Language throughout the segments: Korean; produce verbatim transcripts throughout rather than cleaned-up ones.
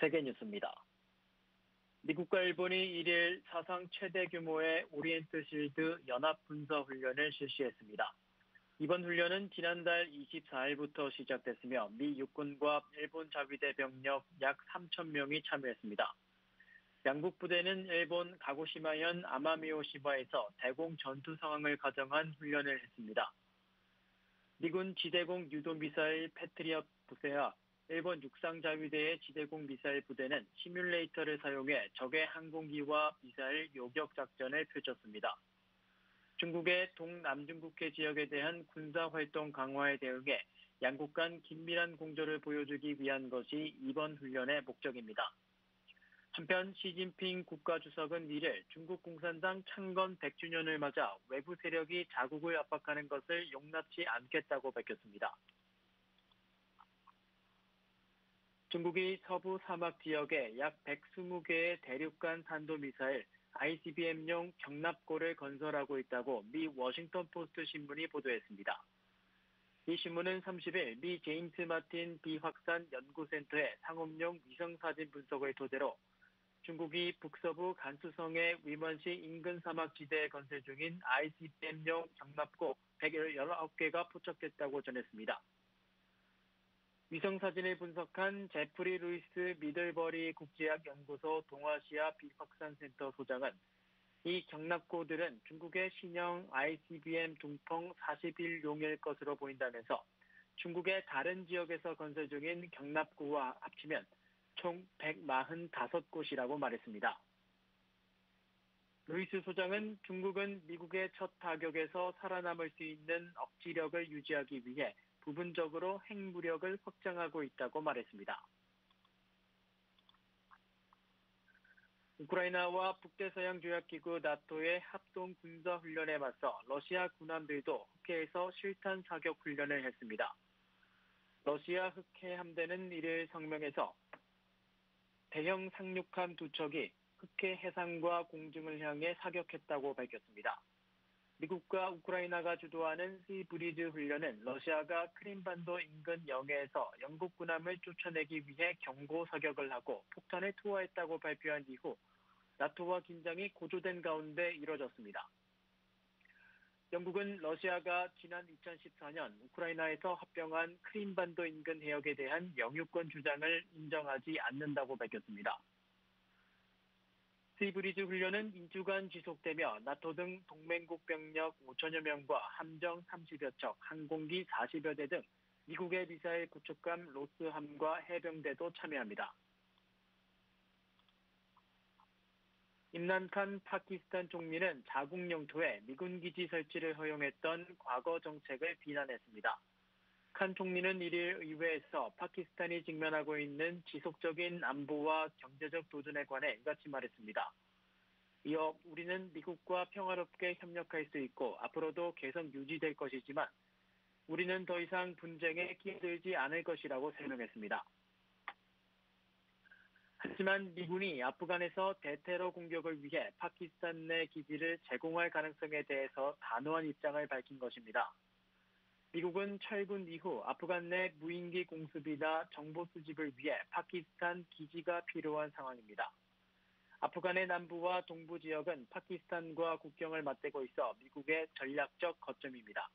세계뉴스입니다. 미국과 일본이 일일 사상 최대 규모의 오리엔트 실드 연합군사훈련을 실시했습니다. 이번 훈련은 지난달 이십사일부터 시작됐으며 미 육군과 일본 자위대 병력 약 삼천 명이 참여했습니다. 양국 부대는 일본 가고시마현 아마미오시마에서 대공 전투 상황을 가정한 훈련을 했습니다. 미군 지대공 유도미사일 패트리엇 부대와 일본 육상자위대의 지대공 미사일 부대는 시뮬레이터를 사용해 적의 항공기와 미사일 요격 작전을 펼쳤습니다. 중국의 동남중국해 지역에 대한 군사활동 강화에 대응해 양국 간 긴밀한 공조를 보여주기 위한 것이 이번 훈련의 목적입니다. 한편 시진핑 국가주석은 이일 중국 공산당 창건 백 주년을 맞아 외부 세력이 자국을 압박하는 것을 용납치 않겠다고 밝혔습니다. 중국이 서부 사막 지역에 약 백이십 개의 대륙간 탄도미사일 아이씨비엠용 경납고를 건설하고 있다고 미 워싱턴 포스트 신문이 보도했습니다. 이 신문은 삼십일 미 제임스 마틴 비확산 연구센터의 상업용 위성사진 분석을 토대로 중국이 북서부 간수성의 위먼시 인근 사막지대에 건설 중인 아이씨비엠용 경납고 백십구 개가 포착됐다고 전했습니다. 위성사진을 분석한 제프리 루이스 미들버리 국제학연구소 동아시아 비확산센터 소장은 이 경납고들은 중국의 신형 아이씨비엠 둥펑 사십일용일 것으로 보인다면서 중국의 다른 지역에서 건설 중인 경납고와 합치면 총 백사십오 곳이라고 말했습니다. 루이스 소장은 중국은 미국의 첫 타격에서 살아남을 수 있는 억지력을 유지하기 위해 부분적으로 핵무력을 확장하고 있다고 말했습니다. 우크라이나와 북대서양조약기구 나토의 합동 군사훈련에 맞서 러시아 군함들도 흑해에서 실탄 사격 훈련을 했습니다. 러시아 흑해 함대는 이일 성명에서 대형 상륙함 두 척이 흑해 해상과 공중을 향해 사격했다고 밝혔습니다. 미국과 우크라이나가 주도하는 시브리즈 훈련은 러시아가 크림반도 인근 영해에서 영국 군함을 쫓아내기 위해 경고 사격을 하고 폭탄을 투하했다고 발표한 이후 나토와 긴장이 고조된 가운데 이뤄졌습니다. 영국은 러시아가 지난 이천십사년 우크라이나에서 합병한 크림반도 인근 해역에 대한 영유권 주장을 인정하지 않는다고 밝혔습니다. 시브리즈 훈련은 이 주간 지속되며 나토 등 동맹국 병력 오천여 명과 함정 삼십여 척, 항공기 사십여 대 등 미국의 미사일 구축함 로스함과 해병대도 참여합니다. 임란칸 파키스탄 총리는 자국 영토에 미군 기지 설치를 허용했던 과거 정책을 비난했습니다. 칸 총리는 이일 의회에서 파키스탄이 직면하고 있는 지속적인 안보와 경제적 도전에 관해 이같이 말했습니다. 이어 우리는 미국과 평화롭게 협력할 수 있고 앞으로도 계속 유지될 것이지만 우리는 더 이상 분쟁에 끼어들지 않을 것이라고 설명했습니다. 하지만 미군이 아프간에서 대테러 공격을 위해 파키스탄 내 기지를 제공할 가능성에 대해서 단호한 입장을 밝힌 것입니다. 미국은 철군 이후 아프간 내 무인기 공습이나 정보 수집을 위해 파키스탄 기지가 필요한 상황입니다. 아프간의 남부와 동부 지역은 파키스탄과 국경을 맞대고 있어 미국의 전략적 거점입니다.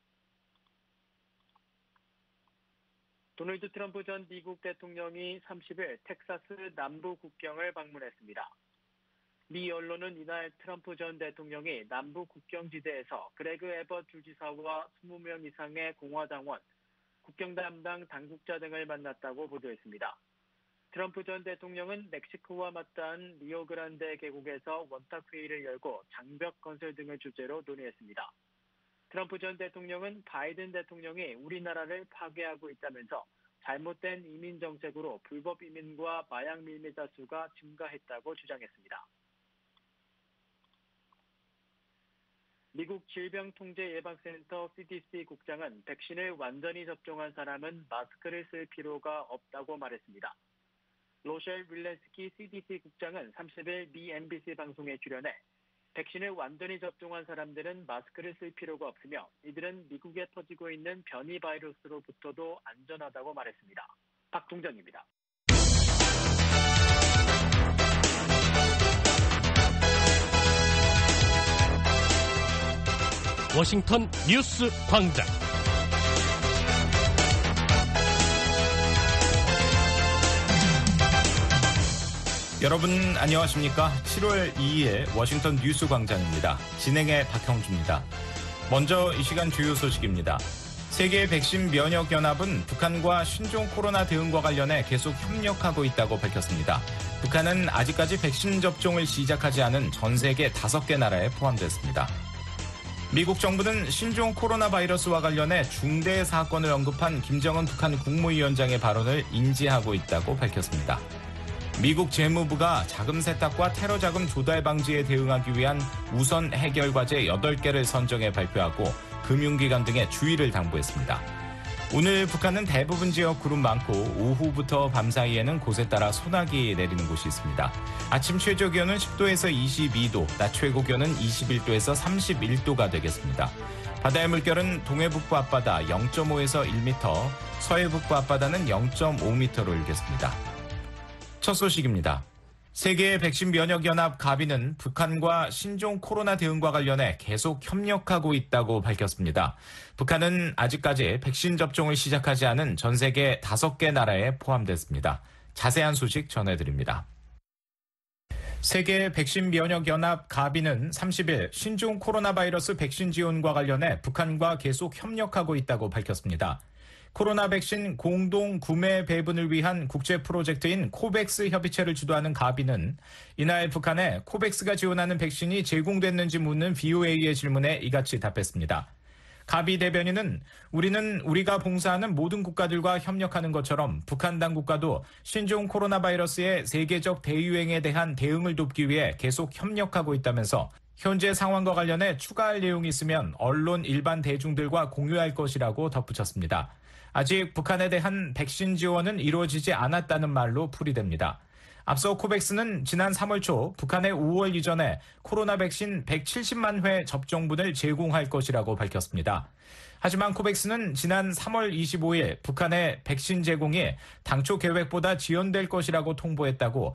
도널드 트럼프 전 미국 대통령이 삼십일 텍사스 남부 국경을 방문했습니다. 미 언론은 이날 트럼프 전 대통령이 남부 국경지대에서 그레그 에벗 주지사와 이십 명 이상의 공화당원, 국경 담당 당국자 등을 만났다고 보도했습니다. 트럼프 전 대통령은 멕시코와 맞닿은 리오그란데 계곡에서 원탁회의를 열고 장벽 건설 등을 주제로 논의했습니다. 트럼프 전 대통령은 바이든 대통령이 우리나라를 파괴하고 있다면서 잘못된 이민 정책으로 불법 이민과 마약 밀매자 수가 증가했다고 주장했습니다. 미국 질병통제예방센터 씨디씨 국장은 백신을 완전히 접종한 사람은 마스크를 쓸 필요가 없다고 말했습니다. 로셸 윌렌스키 씨디씨 국장은 삼십일 미 엠비씨 방송에 출연해 백신을 완전히 접종한 사람들은 마스크를 쓸 필요가 없으며 이들은 미국에 퍼지고 있는 변이 바이러스로부터도 안전하다고 말했습니다. 박동정입니다. 워싱턴 뉴스 광장. 여러분 안녕하십니까? 칠월 이일 워싱턴 뉴스 광장입니다. 진행의 박형주입니다. 먼저 이 시간 주요 소식입니다. 세계 백신 면역 연합은 북한과 신종 코로나 대응과 관련해 계속 협력하고 있다고 밝혔습니다. 북한은 아직까지 백신 접종을 시작하지 않은 전 세계 다섯 개 나라에 포함됐습니다. 미국 정부는 신종 코로나 바이러스와 관련해 중대 사건을 언급한 김정은 북한 국무위원장의 발언을 인지하고 있다고 밝혔습니다. 미국 재무부가 자금 세탁과 테러 자금 조달 방지에 대응하기 위한 우선 해결 과제 여덟 개를 선정해 발표하고 금융기관 등에 주의를 당부했습니다. 오늘 북한은 대부분 지역 구름 많고 오후부터 밤 사이에는 곳에 따라 소나기 내리는 곳이 있습니다. 아침 최저 기온은 십 도에서 이십이 도, 낮 최고 기온은 이십일 도에서 삼십일 도가 되겠습니다. 바다의 물결은 동해북부 앞바다 영 점 오에서 일 미터, 서해북부 앞바다는 영 점 오 미터로 일겠습니다. 첫 소식입니다. 세계 백신 면역 연합 가비는 북한과 신종 코로나 대응과 관련해 계속 협력하고 있다고 밝혔습니다. 북한은 아직까지 백신 접종을 시작하지 않은 전 세계 다섯 개 나라에 포함됐습니다. 자세한 소식 전해드립니다. 세계 백신 면역 연합 가비는 삼십일 신종 코로나 바이러스 백신 지원과 관련해 북한과 계속 협력하고 있다고 밝혔습니다. 코로나 백신 공동 구매 배분을 위한 국제 프로젝트인 코백스 협의체를 주도하는 가비는 이날 북한에 코백스가 지원하는 백신이 제공됐는지 묻는 브이오에이의 질문에 이같이 답했습니다. 가비 대변인은 우리는 우리가 봉사하는 모든 국가들과 협력하는 것처럼 북한 당국과도 신종 코로나 바이러스의 세계적 대유행에 대한 대응을 돕기 위해 계속 협력하고 있다면서 현재 상황과 관련해 추가할 내용이 있으면 언론 일반 대중들과 공유할 것이라고 덧붙였습니다. 아직 북한에 대한 백신 지원은 이루어지지 않았다는 말로 풀이됩니다. 앞서 코백스는 지난 삼월 초 북한에 오월 이전에 코로나 백신 백칠십만 회 접종분을 제공할 것이라고 밝혔습니다. 하지만 코백스는 지난 삼월 이십오일 북한의 백신 제공이 당초 계획보다 지연될 것이라고 통보했다고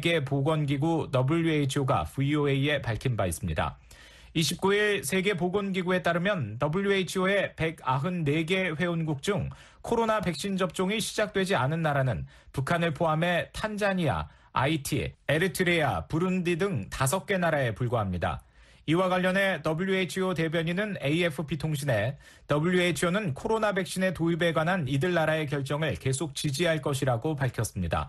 세계보건기구 더블유에이치오가 브이오에이에 밝힌 바 있습니다. 이십구일 세계보건기구에 따르면 더블유에이치오의 백구십사 개 회원국 중 코로나 백신 접종이 시작되지 않은 나라는 북한을 포함해 탄자니아, 아이티, 에리트레아, 부룬디 등 다섯 개 나라에 불과합니다. 이와 관련해 더블유에이치오 대변인은 에이에프피 통신에 더블유에이치오는 코로나 백신의 도입에 관한 이들 나라의 결정을 계속 지지할 것이라고 밝혔습니다.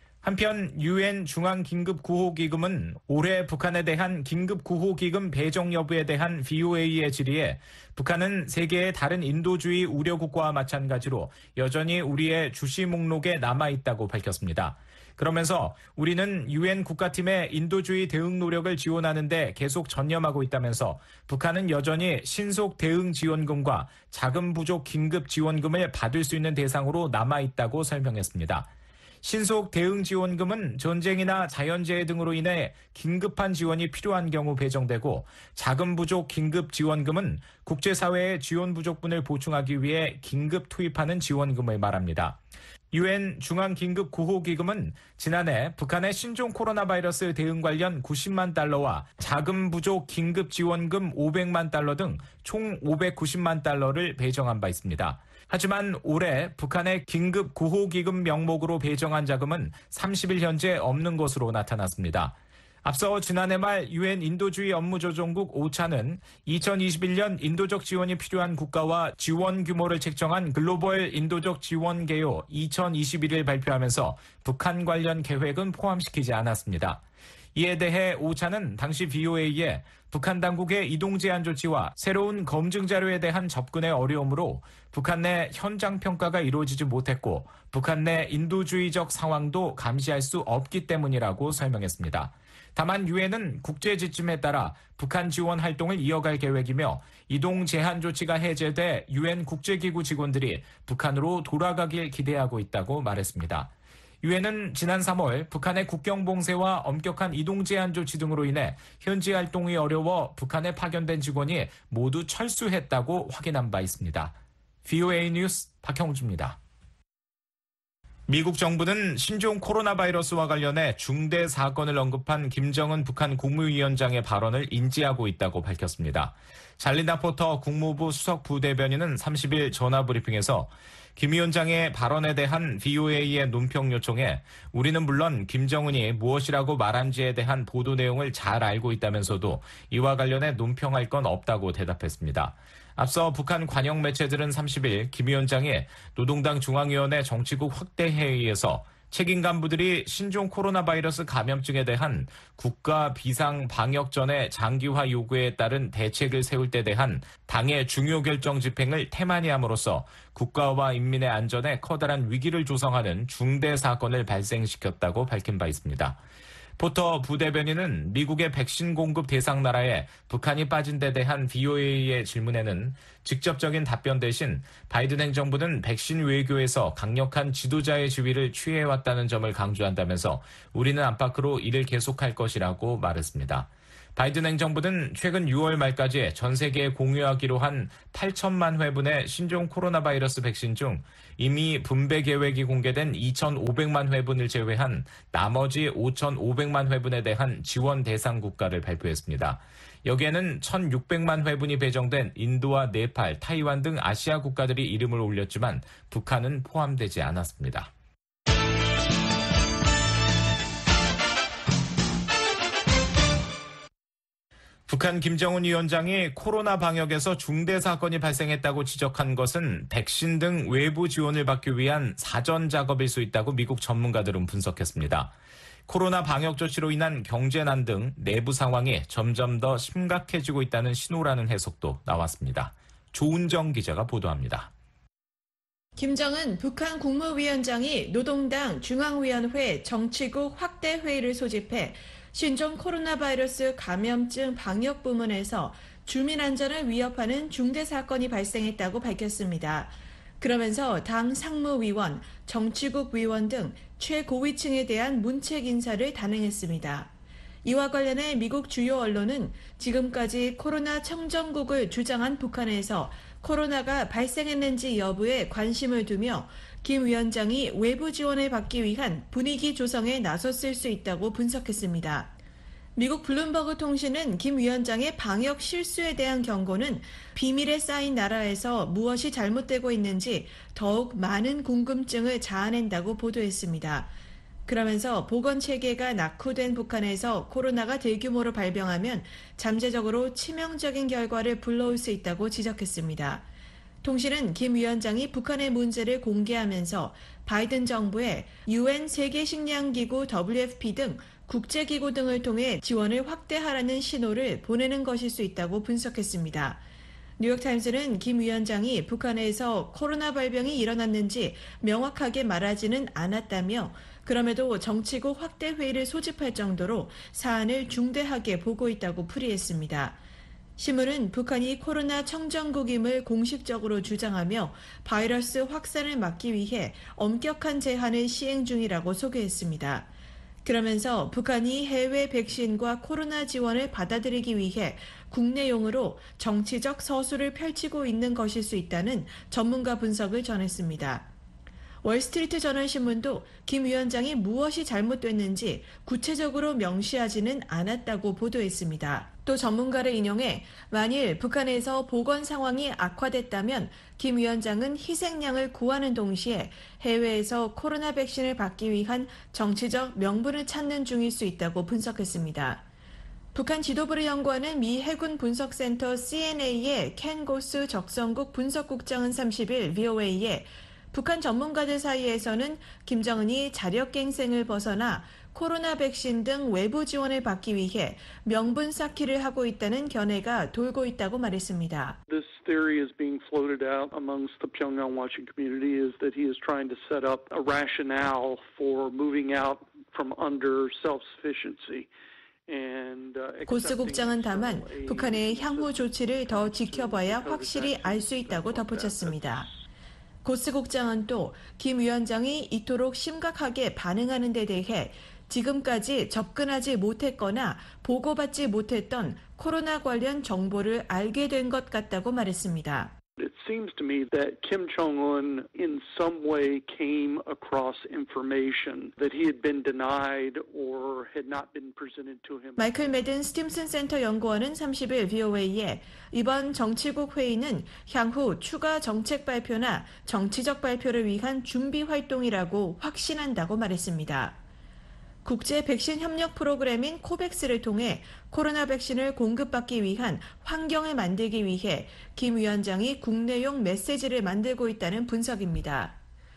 한편 유엔 중앙긴급구호기금은 올해 북한에 대한 긴급구호기금 배정 여부에 대한 브이오에이의 질의에 북한은 세계의 다른 인도주의 우려국가와 마찬가지로 여전히 우리의 주시 목록에 남아있다고 밝혔습니다. 그러면서 우리는 유엔 국가팀의 인도주의 대응 노력을 지원하는 데 계속 전념하고 있다면서 북한은 여전히 신속 대응 지원금과 자금 부족 긴급 지원금을 받을 수 있는 대상으로 남아있다고 설명했습니다. 신속 대응 지원금은 전쟁이나 자연재해 등으로 인해 긴급한 지원이 필요한 경우 배정되고 자금 부족 긴급 지원금은 국제사회의 지원 부족분을 보충하기 위해 긴급 투입하는 지원금을 말합니다. 유엔 중앙긴급구호기금은 지난해 북한의 신종 코로나 바이러스 대응 관련 구십만 달러와 자금 부족 긴급 지원금 오백만 달러 등 총 오백구십만 달러를 배정한 바 있습니다. 하지만 올해 북한의 긴급구호기금 명목으로 배정한 자금은 삼십 일 현재 없는 것으로 나타났습니다. 앞서 지난해 말 유엔 인도주의 업무조정국 오차는 이천이십일 년 인도적 지원이 필요한 국가와 지원 규모를 책정한 글로벌 인도적 지원 개요 이천이십일을 발표하면서 북한 관련 계획은 포함시키지 않았습니다. 이에 대해 오차는 당시 브이오에이에 북한 당국의 이동 제한 조치와 새로운 검증 자료에 대한 접근의 어려움으로 북한 내 현장 평가가 이루어지지 못했고 북한 내 인도주의적 상황도 감시할 수 없기 때문이라고 설명했습니다. 다만 유엔은 국제 지침에 따라 북한 지원 활동을 이어갈 계획이며 이동 제한 조치가 해제돼 유엔 국제기구 직원들이 북한으로 돌아가길 기대하고 있다고 말했습니다. 유엔은 지난 삼월 북한의 국경 봉쇄와 엄격한 이동 제한 조치 등으로 인해 현지 활동이 어려워 북한에 파견된 직원이 모두 철수했다고 확인한 바 있습니다. 브이오에이 뉴스 박형주입니다. 미국 정부는 신종 코로나 바이러스와 관련해 중대 사건을 언급한 김정은 북한 국무위원장의 발언을 인지하고 있다고 밝혔습니다. 잘린다 포터 국무부 수석 부대변인은 삼십일 전화브리핑에서 김 위원장의 발언에 대한 브이오에이의 논평 요청에 우리는 물론 김정은이 무엇이라고 말한지에 대한 보도 내용을 잘 알고 있다면서도 이와 관련해 논평할 건 없다고 대답했습니다. 앞서 북한 관영 매체들은 삼십일 김 위원장이 노동당 중앙위원회 정치국 확대 회의에서 책임 간부들이 신종 코로나 바이러스 감염증에 대한 국가 비상 방역전의 장기화 요구에 따른 대책을 세울 때 대한 당의 중요 결정 집행을 태만히 함으로써 국가와 인민의 안전에 커다란 위기를 조성하는 중대 사건을 발생시켰다고 밝힌 바 있습니다. 포터 부대변인은 미국의 백신 공급 대상 나라에 북한이 빠진 데 대한 브이오에이의 질문에는 직접적인 답변 대신 바이든 행정부는 백신 외교에서 강력한 지도자의 지위를 취해왔다는 점을 강조한다면서 우리는 안팎으로 이를 계속할 것이라고 말했습니다. 바이든 행정부는 최근 유월 말까지 전 세계에 공유하기로 한 팔천만 회분의 신종 코로나 바이러스 백신 중 이미 분배 계획이 공개된 이천오백만 회분을 제외한 나머지 오천오백만 회분에 대한 지원 대상 국가를 발표했습니다. 여기에는 천육백만 회분이 배정된 인도와 네팔, 타이완 등 아시아 국가들이 이름을 올렸지만 북한은 포함되지 않았습니다. 북한 김정은 위원장이 코로나 방역에서 중대 사건이 발생했다고 지적한 것은 백신 등 외부 지원을 받기 위한 사전 작업일 수 있다고 미국 전문가들은 분석했습니다. 코로나 방역 조치로 인한 경제난 등 내부 상황이 점점 더 심각해지고 있다는 신호라는 해석도 나왔습니다. 조은정 기자가 보도합니다. 김정은 북한 국무위원장이 노동당 중앙위원회 정치국 확대 회의를 소집해 신종 코로나 바이러스 감염증 방역 부문에서 주민 안전을 위협하는 중대 사건이 발생했다고 밝혔습니다. 그러면서 당 상무위원, 정치국 위원 등 최고위층에 대한 문책 인사를 단행했습니다. 이와 관련해 미국 주요 언론은 지금까지 코로나 청정국을 주장한 북한에서 코로나가 발생했는지 여부에 관심을 두며 김 위원장이 외부 지원을 받기 위한 분위기 조성에 나섰을 수 있다고 분석했습니다. 미국 블룸버그 통신은 김 위원장의 방역 실수에 대한 경고는 비밀에 쌓인 나라에서 무엇이 잘못되고 있는지 더욱 많은 궁금증을 자아낸다고 보도했습니다. 그러면서 보건체계가 낙후된 북한에서 코로나가 대규모로 발병하면 잠재적으로 치명적인 결과를 불러올 수 있다고 지적했습니다. 통신은 김 위원장이 북한의 문제를 공개하면서 바이든 정부에 유엔 세계식량기구 더블유에프피 등 국제기구 등을 통해 지원을 확대하라는 신호를 보내는 것일 수 있다고 분석했습니다. 뉴욕타임스는 김 위원장이 북한에서 코로나 발병이 일어났는지 명확하게 말하지는 않았다며 그럼에도 정치국 확대 회의를 소집할 정도로 사안을 중대하게 보고 있다고 풀이했습니다. 신문은 북한이 코로나 청정국임을 공식적으로 주장하며 바이러스 확산을 막기 위해 엄격한 제한을 시행 중이라고 소개했습니다. 그러면서 북한이 해외 백신과 코로나 지원을 받아들이기 위해 국내용으로 정치적 서술을 펼치고 있는 것일 수 있다는 전문가 분석을 전했습니다. 월스트리트 저널 신문도 김 위원장이 무엇이 잘못됐는지 구체적으로 명시하지는 않았다고 보도했습니다. 또 전문가를 인용해 만일 북한에서 보건 상황이 악화됐다면 김 위원장은 희생양을 구하는 동시에 해외에서 코로나 백신을 받기 위한 정치적 명분을 찾는 중일 수 있다고 분석했습니다. 북한 지도부를 연구하는 미 해군 분석센터 씨엔에이의 켄 고스 적성국 분석국장은 삼십일 브이오에이에 북한 전문가들 사이에서는 김정은이 자력갱생을 벗어나 코로나 백신 등 외부 지원을 받기 위해 명분 쌓기를 하고 있다는 견해가 돌고 있다고 말했습니다. This theory is being floated out amongst the Pyongyang watching community is that he is trying to set up a rationale for moving out from under self-sufficiency. 고스 국장은 다만 북한의 향후 조치를 더 지켜봐야 확실히 알 수 있다고 덧붙였습니다. 고스 국장은 또 김 위원장이 이토록 심각하게 반응하는 데 대해 지금까지 접근하지 못했거나 보고받지 못했던 코로나 관련 정보를 알게 된 것 같다고 말했습니다. It seems to me that Kim Jong-un in some way came across information that he had been denied or had not been presented to him. 마이클 매든 스팀슨 센터 연구원은 삼십 일 브이오에이에 이번 정치국 회의는 향후 추가 정책 발표나 정치적 발표를 위한 준비 활동이라고 확신한다고 말했습니다. 국제 백신 협력 프로그램인 코백스를 통해 코로나 백신을 공급받기 위한 환경을 만들기 위해 김 위원장이 국내용 메시지를 만들고 있다는 분석입니다.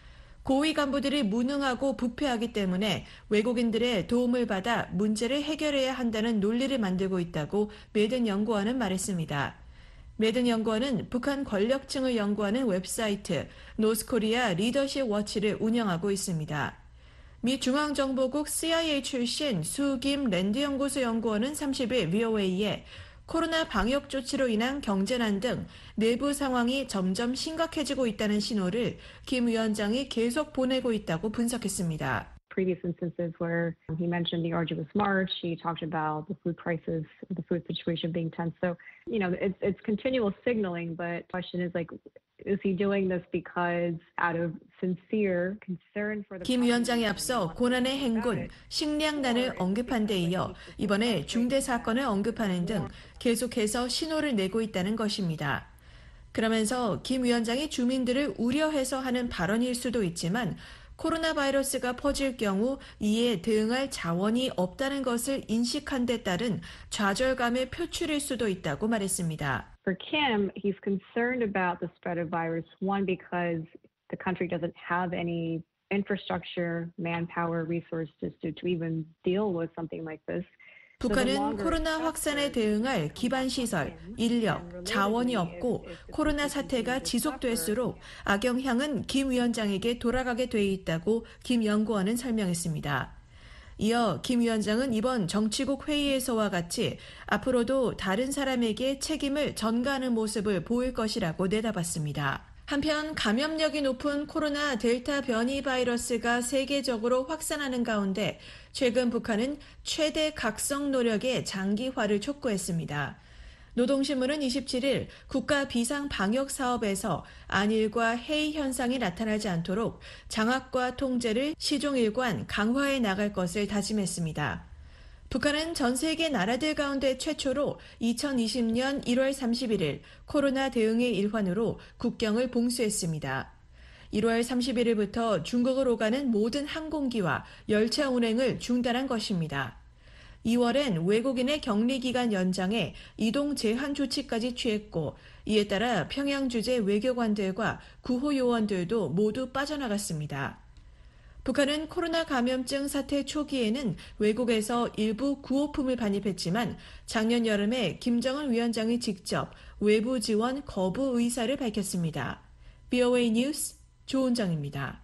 고위 간부들이 무능하고 부패하기 때문에 외국인들의 도움을 받아 문제를 해결해야 한다는 논리를 만들고 있다고 매든 연구원은 말했습니다. 매든 연구원은 북한 권력층을 연구하는 웹사이트 노스코리아 리더십 워치를 운영하고 있습니다. 미 중앙정보국 씨아이에이 출신 수김 랜드연구소 연구원은 삼십 일 브이오에이에 코로나 방역 조치로 인한 경제난 등 내부 상황이 점점 심각해지고 있다는 신호를 김 위원장이 계속 보내고 있다고 분석했습니다. Previous instances where he mentioned the arduous march, he talked about the food crisis, the food situation being tense. So, you know, it's it's continual signaling, but the question is like, is he doing this because out of sincere concern for the 김 위원장이 앞서 고난의 행군, 식량난을 언급한 데 이어 이번에 중대 사건을 언급하는 등 계속해서 신호를 내고 있다는 것입니다. 그러면서 김 위원장이 주민들을 우려해서 하는 발언일 수도 있지만 코로나 바이러스가 퍼질 경우 이에 대응할 자원이 없다는 것을 인식한 데 따른 좌절감의 표출일 수도 있다고 말했습니다. For Kim, he's concerned about the spread of virus, one, because the country doesn't have any infrastructure, manpower, resources to, to even deal with something like this. 북한은 코로나 확산에 대응할 기반 시설, 인력, 자원이 없고 코로나 사태가 지속될수록 악영향은 김 위원장에게 돌아가게 돼 있다고 김 연구원은 설명했습니다. 이어 김 위원장은 이번 정치국 회의에서와 같이 앞으로도 다른 사람에게 책임을 전가하는 모습을 보일 것이라고 내다봤습니다. 한편 감염력이 높은 코로나 델타 변이 바이러스가 세계적으로 확산하는 가운데 최근 북한은 최대 각성 노력의 장기화를 촉구했습니다. 노동신문은 이십칠 일 국가 비상 방역 사업에서 안일과 해이 현상이 나타나지 않도록 장악과 통제를 시종일관 강화해 나갈 것을 다짐했습니다. 북한은 전 세계 나라들 가운데 최초로 이천이십 년 일월 삼십일 일 코로나 대응의 일환으로 국경을 봉쇄했습니다. 일월 삼십일 일부터 중국을 오가는 모든 항공기와 열차 운행을 중단한 것입니다. 이월엔 외국인의 격리기간 연장에 이동 제한 조치까지 취했고 이에 따라 평양 주재 외교관들과 구호 요원들도 모두 빠져나갔습니다. 북한은 코로나 감염증 사태 초기에는 외국에서 일부 구호품을 반입했지만 작년 여름에 김정은 위원장이 직접 외부 지원 거부 의사를 밝혔습니다. 브이오에이 뉴스 조은정입니다.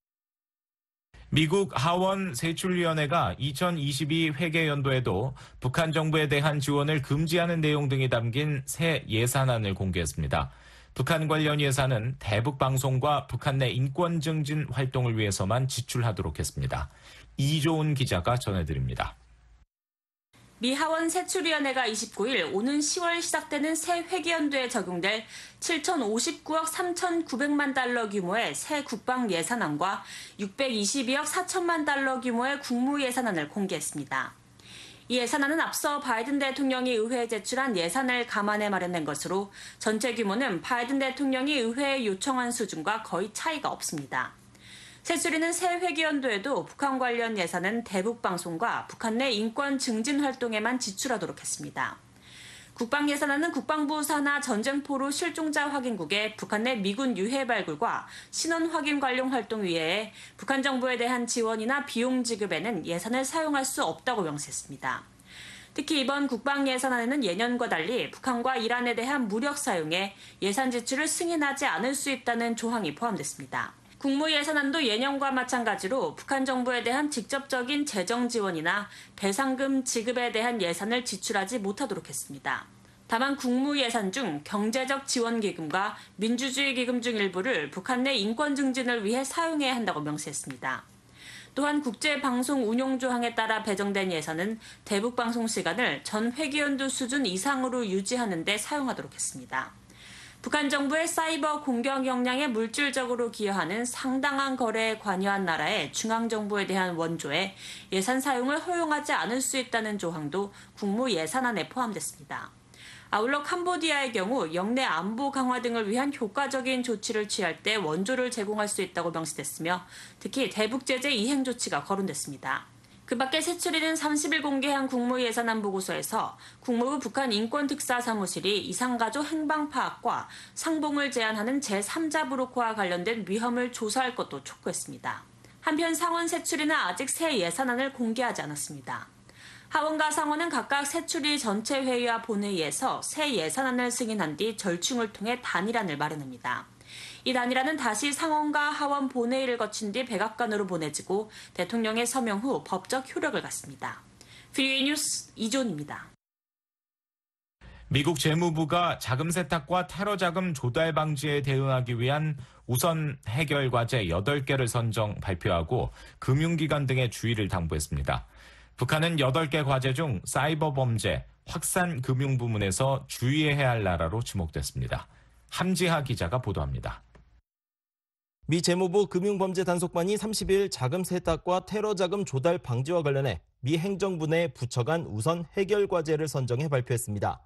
미국 하원 세출위원회가 이천이십이 회계연도에도 북한 정부에 대한 지원을 금지하는 내용 등이 담긴 새 예산안을 공개했습니다. 북한 관련 예산은 대북 방송과 북한 내 인권 증진 활동을 위해서만 지출하도록 했습니다. 이조은 기자가 전해드립니다. 미 하원 세출위원회가 이십구 일 오는 시월 시작되는 새 회계연도에 적용될 칠천오십구억 삼천구백만 달러 규모의 새 국방 예산안과 육백이십이억 사천만 달러 규모의 국무 예산안을 공개했습니다. 이 예산안은 앞서 바이든 대통령이 의회에 제출한 예산을 감안해 마련된 것으로 전체 규모는 바이든 대통령이 의회에 요청한 수준과 거의 차이가 없습니다. 세출위는 새 회계연도에도 북한 관련 예산은 대북 방송과 북한 내 인권 증진 활동에만 지출하도록 했습니다. 국방 예산안은 국방부 산하 전쟁포로 실종자 확인국의 북한 내 미군 유해 발굴과 신원 확인 관련 활동 외에 북한 정부에 대한 지원이나 비용 지급에는 예산을 사용할 수 없다고 명시했습니다. 특히 이번 국방 예산안에는 예년과 달리 북한과 이란에 대한 무력 사용에 예산 지출을 승인하지 않을 수 있다는 조항이 포함됐습니다. 국무 예산안도 예년과 마찬가지로 북한 정부에 대한 직접적인 재정 지원이나 배상금 지급에 대한 예산을 지출하지 못하도록 했습니다. 다만 국무 예산 중 경제적 지원 기금과 민주주의 기금 중 일부를 북한 내 인권 증진을 위해 사용해야 한다고 명시했습니다. 또한 국제방송 운용 조항에 따라 배정된 예산은 대북 방송 시간을 전 회계연도 수준 이상으로 유지하는 데 사용하도록 했습니다. 북한 정부의 사이버 공격 역량에 물질적으로 기여하는 상당한 거래에 관여한 나라의 중앙정부에 대한 원조에 예산 사용을 허용하지 않을 수 있다는 조항도 국무 예산안에 포함됐습니다. 아울러 캄보디아의 경우 영내 안보 강화 등을 위한 효과적인 조치를 취할 때 원조를 제공할 수 있다고 명시됐으며 특히 대북 제재 이행 조치가 거론됐습니다. 그 밖에 새출이는 삼십 일 공개한 국무 예산안 보고서에서 국무부 북한 인권특사 사무실이 이산가족 행방 파악과 상봉을 제한하는 제삼자 브로커와 관련된 위험을 조사할 것도 촉구했습니다. 한편 상원 새출이는 아직 새 예산안을 공개하지 않았습니다. 하원과 상원은 각각 새출이 전체 회의와 본회의에서 새 예산안을 승인한 뒤 절충을 통해 단일안을 마련합니다. 이 단일안은 다시 상원과 하원 본회의를 거친 뒤 백악관으로 보내지고 대통령의 서명 후 법적 효력을 갖습니다. 브이오에이 뉴스 이존입니다. 미국 재무부가 자금 세탁과 테러 자금 조달 방지에 대응하기 위한 우선 해결 과제 여덟 개를 선정 발표하고 금융기관 등의 주의를 당부했습니다. 북한은 여덟 개 과제 중 사이버 범죄, 확산 금융 부문에서 주의해야 할 나라로 지목됐습니다. 함지하 기자가 보도합니다. 미 재무부 금융범죄단속반이 삼십 일 자금 세탁과 테러 자금 조달 방지와 관련해 미 행정부 내 부처 간 우선 해결 과제를 선정해 발표했습니다.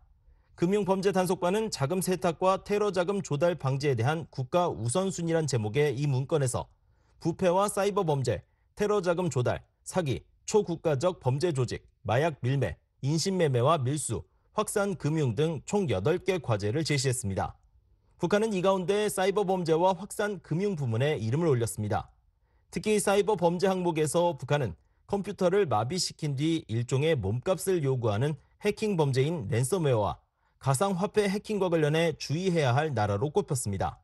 금융범죄단속반은 자금 세탁과 테러 자금 조달 방지에 대한 국가 우선순위란 제목의 이 문건에서 부패와 사이버 범죄, 테러 자금 조달, 사기, 초국가적 범죄 조직, 마약 밀매, 인신매매와 밀수, 확산 금융 등 총 여덟 개 과제를 제시했습니다. 북한은 이 가운데 사이버 범죄와 확산 금융 부문에 이름을 올렸습니다. 특히 사이버 범죄 항목에서 북한은 컴퓨터를 마비시킨 뒤 일종의 몸값을 요구하는 해킹 범죄인 랜섬웨어와 가상화폐 해킹과 관련해 주의해야 할 나라로 꼽혔습니다.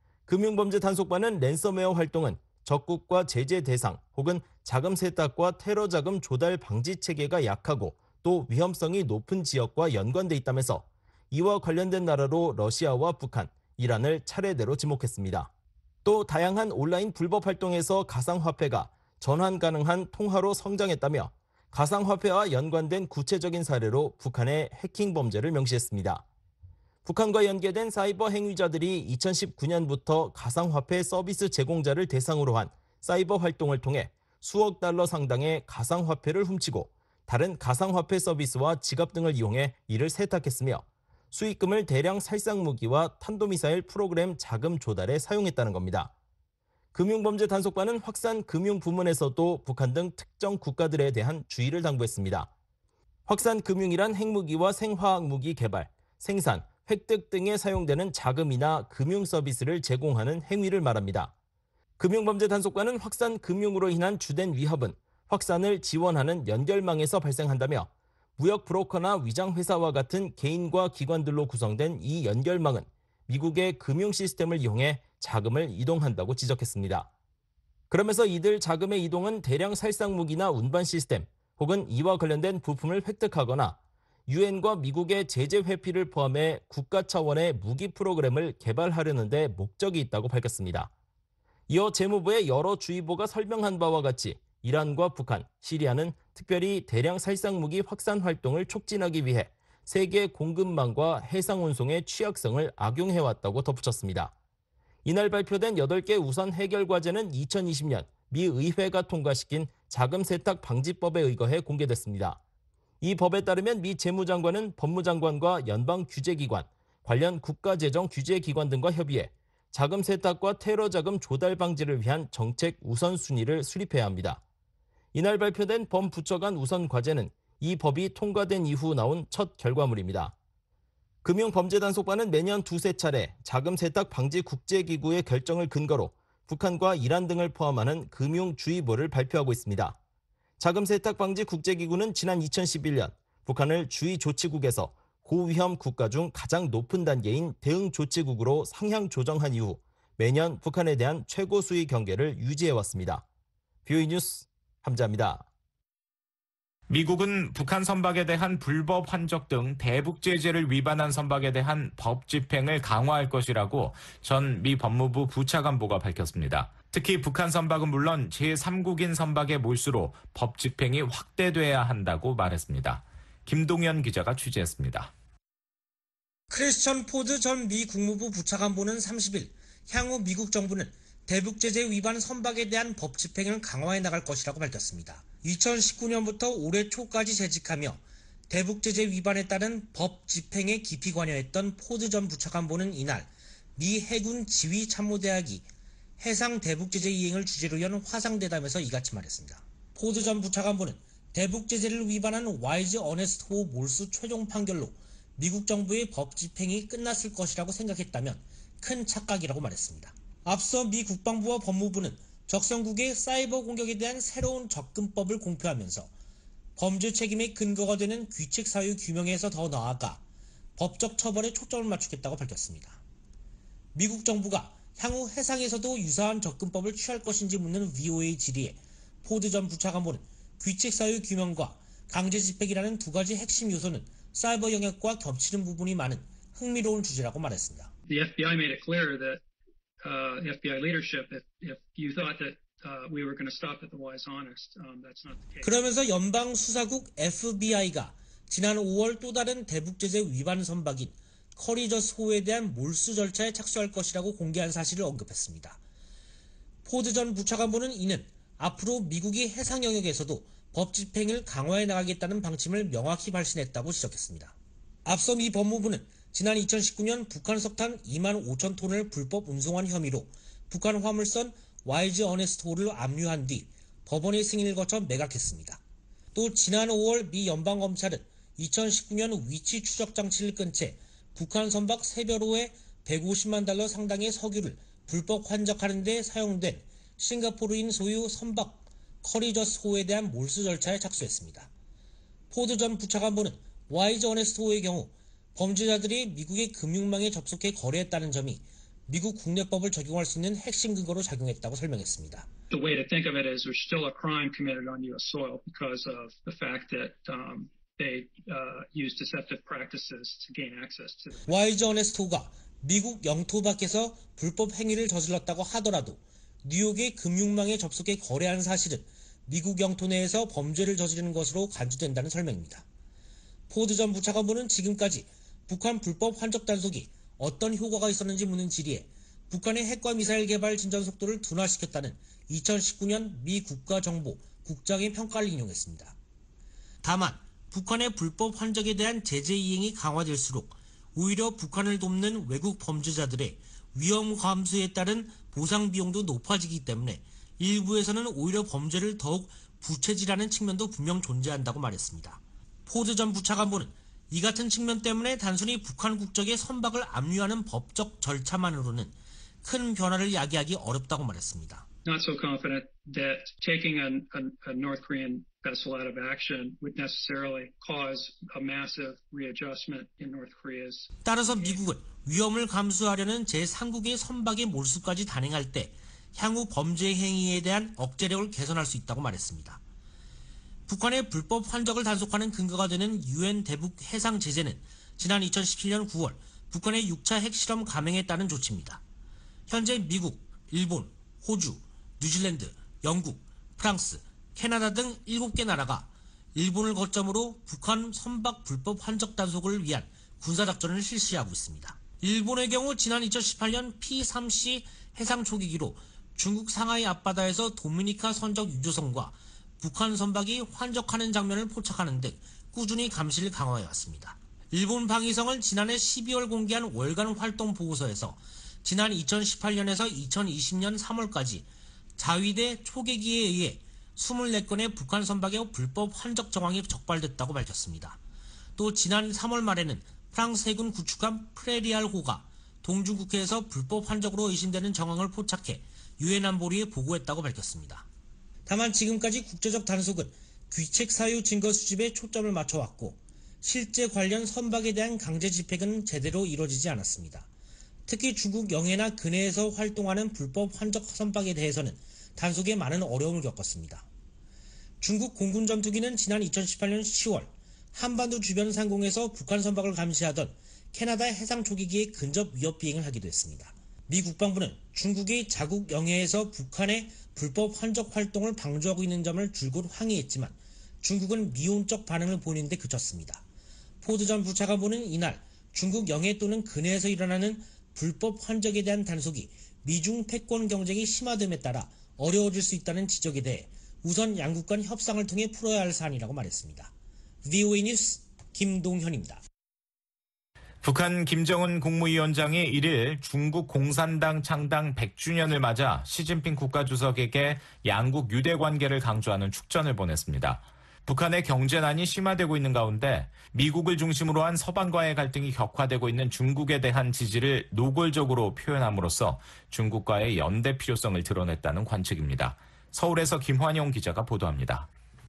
금융범죄 단속반은 랜섬웨어 활동은 적국과 제재 대상 혹은 자금 세탁과 테러 자금 조달 방지 체계가 약하고 또 위험성이 높은 지역과 연관돼 있다면서 이와 관련된 나라로 러시아와 북한, 이란을 차례대로 지목했습니다. 또 다양한 온라인 불법 활동에서 가상화폐가 전환 가능한 통화로 성장했다며 가상화폐와 연관된 구체적인 사례로 북한의 해킹 범죄를 명시했습니다. 북한과 연계된 사이버 행위자들이 이천십구 년부터 가상화폐 서비스 제공자를 대상으로 한 사이버 활동을 통해 수억 달러 상당의 가상화폐를 훔치고 다른 가상화폐 서비스와 지갑 등을 이용해 이를 세탁했으며 수익금을 대량 살상무기와 탄도미사일 프로그램 자금 조달에 사용했다는 겁니다. 금융범죄 단속반은 확산 금융 부문에서도 북한 등 특정 국가들에 대한 주의를 당부했습니다. 확산 금융이란 핵무기와 생화학무기 개발, 생산, 획득 등에 사용되는 자금이나 금융 서비스를 제공하는 행위를 말합니다. 금융범죄 단속반은 확산 금융으로 인한 주된 위협은 확산을 지원하는 연결망에서 발생한다며 무역 브로커나 위장회사와 같은 개인과 기관들로 구성된 이 연결망은 미국의 금융 시스템을 이용해 자금을 이동한다고 지적했습니다. 그러면서 이들 자금의 이동은 대량 살상무기나 운반 시스템 혹은 이와 관련된 부품을 획득하거나 유엔과 미국의 제재 회피를 포함해 국가 차원의 무기 프로그램을 개발하려는 데 목적이 있다고 밝혔습니다. 이어 재무부의 여러 주의보가 설명한 바와 같이 이란과 북한, 시리아는 특별히 대량 살상무기 확산 활동을 촉진하기 위해 세계 공급망과 해상 운송의 취약성을 악용해왔다고 덧붙였습니다. 이날 발표된 여덟 개 우선 해결 과제는 이천이십 년 미 의회가 통과시킨 자금 세탁 방지법에 의거해 공개됐습니다. 이 법에 따르면 미 재무장관은 법무장관과 연방규제기관, 관련 국가재정규제기관 등과 협의해 자금 세탁과 테러 자금 조달 방지를 위한 정책 우선순위를 수립해야 합니다. 이날 발표된 범부처 간 우선 과제는 이 법이 통과된 이후 나온 첫 결과물입니다. 금융범죄단속반은 매년 두세 차례 자금 세탁 방지 국제기구의 결정을 근거로 북한과 이란 등을 포함하는 금융주의보를 발표하고 있습니다. 자금 세탁 방지 국제기구는 지난 이천십일 년 북한을 주의 조치국에서 고위험 국가 중 가장 높은 단계인 대응 조치국으로 상향 조정한 이후 매년 북한에 대한 최고 수위 경계를 유지해왔습니다. 브이오에이 뉴스 함자입니다. 미국은 북한 선박에 대한 불법 환적 등 대북 제재를 위반한 선박에 대한 법 집행을 강화할 것이라고 전 미 법무부 부차관보가 밝혔습니다. 특히 북한 선박은 물론 제삼국인 선박의 몰수로 법 집행이 확대돼야 한다고 말했습니다. 김동연 기자가 취재했습니다. 크리스천 포드 전 미 국무부 부차관보는 삼십일 향후 미국 정부는 대북 제재 위반 선박에 대한 법 집행을 강화해 나갈 것이라고 밝혔습니다. 이천십구 년부터 올해 초까지 재직하며 대북 제재 위반에 따른 법 집행에 깊이 관여했던 포드 전 부차관보는 이날 미 해군 지휘참모대학이 해상 대북 제재 이행을 주제로 연 화상대담에서 이같이 말했습니다. 포드 전 부차관보는 대북 제재를 위반한 와이즈 어네스트 호 몰수 최종 판결로 미국 정부의 법 집행이 끝났을 것이라고 생각했다면 큰 착각이라고 말했습니다. 앞서 미 국방부와 법무부는 적성국의 사이버 공격에 대한 새로운 접근법을 공표하면서 범죄 책임의 근거가 되는 귀책 사유 규명에서 더 나아가 법적 처벌에 초점을 맞추겠다고 밝혔습니다. 미국 정부가 향후 해상에서도 유사한 접근법을 취할 것인지 묻는 브이오에이 질의에 포드 전 부차관보는 귀책 사유 규명과 강제 집행이라는 두 가지 핵심 요소는 사이버 영역과 겹치는 부분이 많은 흥미로운 주제라고 말했습니다. The 에프 비 아이 made it clear that uh, the 에프 비 아이 leadership, if, if you thought that uh, we were going to stop at the wise honest, um, that's not the case. 그러면서 연방 수사국 에프 비 아이가 지난 오월 또 다른 대북 제재 위반 선박인 커리저스 호에 대한 몰수 절차에 착수할 것이라고 공개한 사실을 언급했습니다. 포드 전 부차관보는 이는 앞으로 미국이 해상 영역에서도 법 집행을 강화해 나가겠다는 방침을 명확히 발신했다고 지적했습니다. 앞서 미 법무부는 지난 이천십구 년 북한 석탄 이만 오천 톤을 불법 운송한 혐의로 북한 화물선 와이즈 어네스트 호를 압류한 뒤 법원의 승인을 거쳐 매각했습니다. 또 지난 오월 미 연방검찰은 이천십구 년 위치 추적 장치를 끈 채 북한 선박 세별호에 백오십만 달러 상당의 석유를 불법 환적하는 데 사용된 싱가포르인 소유 선박 커리저스 호에 대한 몰수 절차에 착수했습니다. 포드 전 부차관보는 와이즈 어네스트 호의 경우 범죄자들이 미국의 금융망에 접속해 거래했다는 점이 미국 국내법을 적용할 수 있는 핵심 근거로 작용했다고 설명했습니다. The way to think of it is there's still a crime committed on U S soil because of the fact that um, they uh, use deceptive practices to gain access to. 와이즈 어네스트 호가 미국 영토 밖에서 불법 행위를 저질렀다고 하더라도 뉴욕의 금융망에 접속해 거래한 사실은 미국 영토 내에서 범죄를 저지르는 것으로 간주된다는 설명입니다. 포드 전 부차관보는 지금까지 북한 불법 환적 단속이 어떤 효과가 있었는지 묻는 질의에 북한의 핵과 미사일 개발 진전 속도를 둔화시켰다는 이천십구 년 미 국가정보 국장의 평가를 인용했습니다. 다만 북한의 불법 환적에 대한 제재 이행이 강화될수록 오히려 북한을 돕는 외국 범죄자들의 위험 감수에 따른 보상 비용도 높아지기 때문에 일부에서는 오히려 범죄를 더욱 부채질하는 측면도 분명 존재한다고 말했습니다. 포드 전 부차관보는 이 같은 측면 때문에 단순히 북한 국적의 선박을 압류하는 법적 절차만으로는 큰 변화를 야기하기 어렵다고 말했습니다. Not so confident that taking a, a, a North Korean vessel out of action would necessarily cause a massive readjustment in North Korea's. 따라서 미국은 위험을 감수하려는 제삼국의 선박의 몰수까지 단행할 때 향후 범죄 행위에 대한 억제력을 개선할 수 있다고 말했습니다. 북한의 불법 환적을 단속하는 근거가 되는 유엔 대북 해상 제재는 지난 이천십칠 년 구월 북한의 육 차 핵실험 감행에 따른 조치입니다. 현재 미국, 일본, 호주, 뉴질랜드, 영국, 프랑스, 캐나다 등 일곱 개 나라가 일본을 거점으로 북한 선박 불법 환적 단속을 위한 군사작전을 실시하고 있습니다. 일본의 경우 지난 이천십팔 년 피 삼 씨 해상 초계기로 중국 상하이 앞바다에서 도미니카 선적 유조선과 북한 선박이 환적하는 장면을 포착하는 등 꾸준히 감시를 강화해왔습니다. 일본 방위성은 지난해 십이월 공개한 월간 활동 보고서에서 지난 이천십팔 년에서 이천이십 년 삼월까지 자위대 초계기에 의해 이십사 건의 북한 선박의 불법 환적 정황이 적발됐다고 밝혔습니다. 또 지난 삼월 말에는 프랑스 해군 구축함 프레리알호가 동중국해에서 불법 환적으로 의심되는 정황을 포착해 유엔 안보리에 보고했다고 밝혔습니다. 다만 지금까지 국제적 단속은 귀책 사유 증거 수집에 초점을 맞춰왔고 실제 관련 선박에 대한 강제 집행은 제대로 이루어지지 않았습니다. 특히 중국 영해나 근해에서 활동하는 불법 환적 선박에 대해서는 단속에 많은 어려움을 겪었습니다. 중국 공군 전투기는 지난 이천십팔 년 시월 한반도 주변 상공에서 북한 선박을 감시하던 캐나다 해상 초계기에 근접 위협 비행을 하기도 했습니다. 미 국방부는 중국이 자국 영해에서 북한의 불법 환적 활동을 방조하고 있는 점을 줄곧 항의했지만 중국은 미온적 반응을 보이는 데 그쳤습니다. 포드 전 부차관보는 이날 중국 영해 또는 근해에서 일어나는 불법 환적에 대한 단속이 미중 패권 경쟁이 심화됨에 따라 어려워질 수 있다는 지적에 대해 우선 양국 간 협상을 통해 풀어야 할 사안이라고 말했습니다. 브이오에이 뉴스 김동현입니다. 북한 김정은 국무위원장이 일일 중국 공산당 창당 백 주년을 맞아 시진핑 국가주석에게 양국 유대 관계를 강조하는 축전을 보냈습니다. 북한의 경제난이 심화되고 있는 가운데 미국을 중심으로 한 서방과의 갈등이 격화되고 있는 중국에 대한 지지를 노골적으로 표현함으로써 중국과의 연대 필요성을 드러냈다는 관측입니다. 서울에서 김환영 기자가 보도합니다.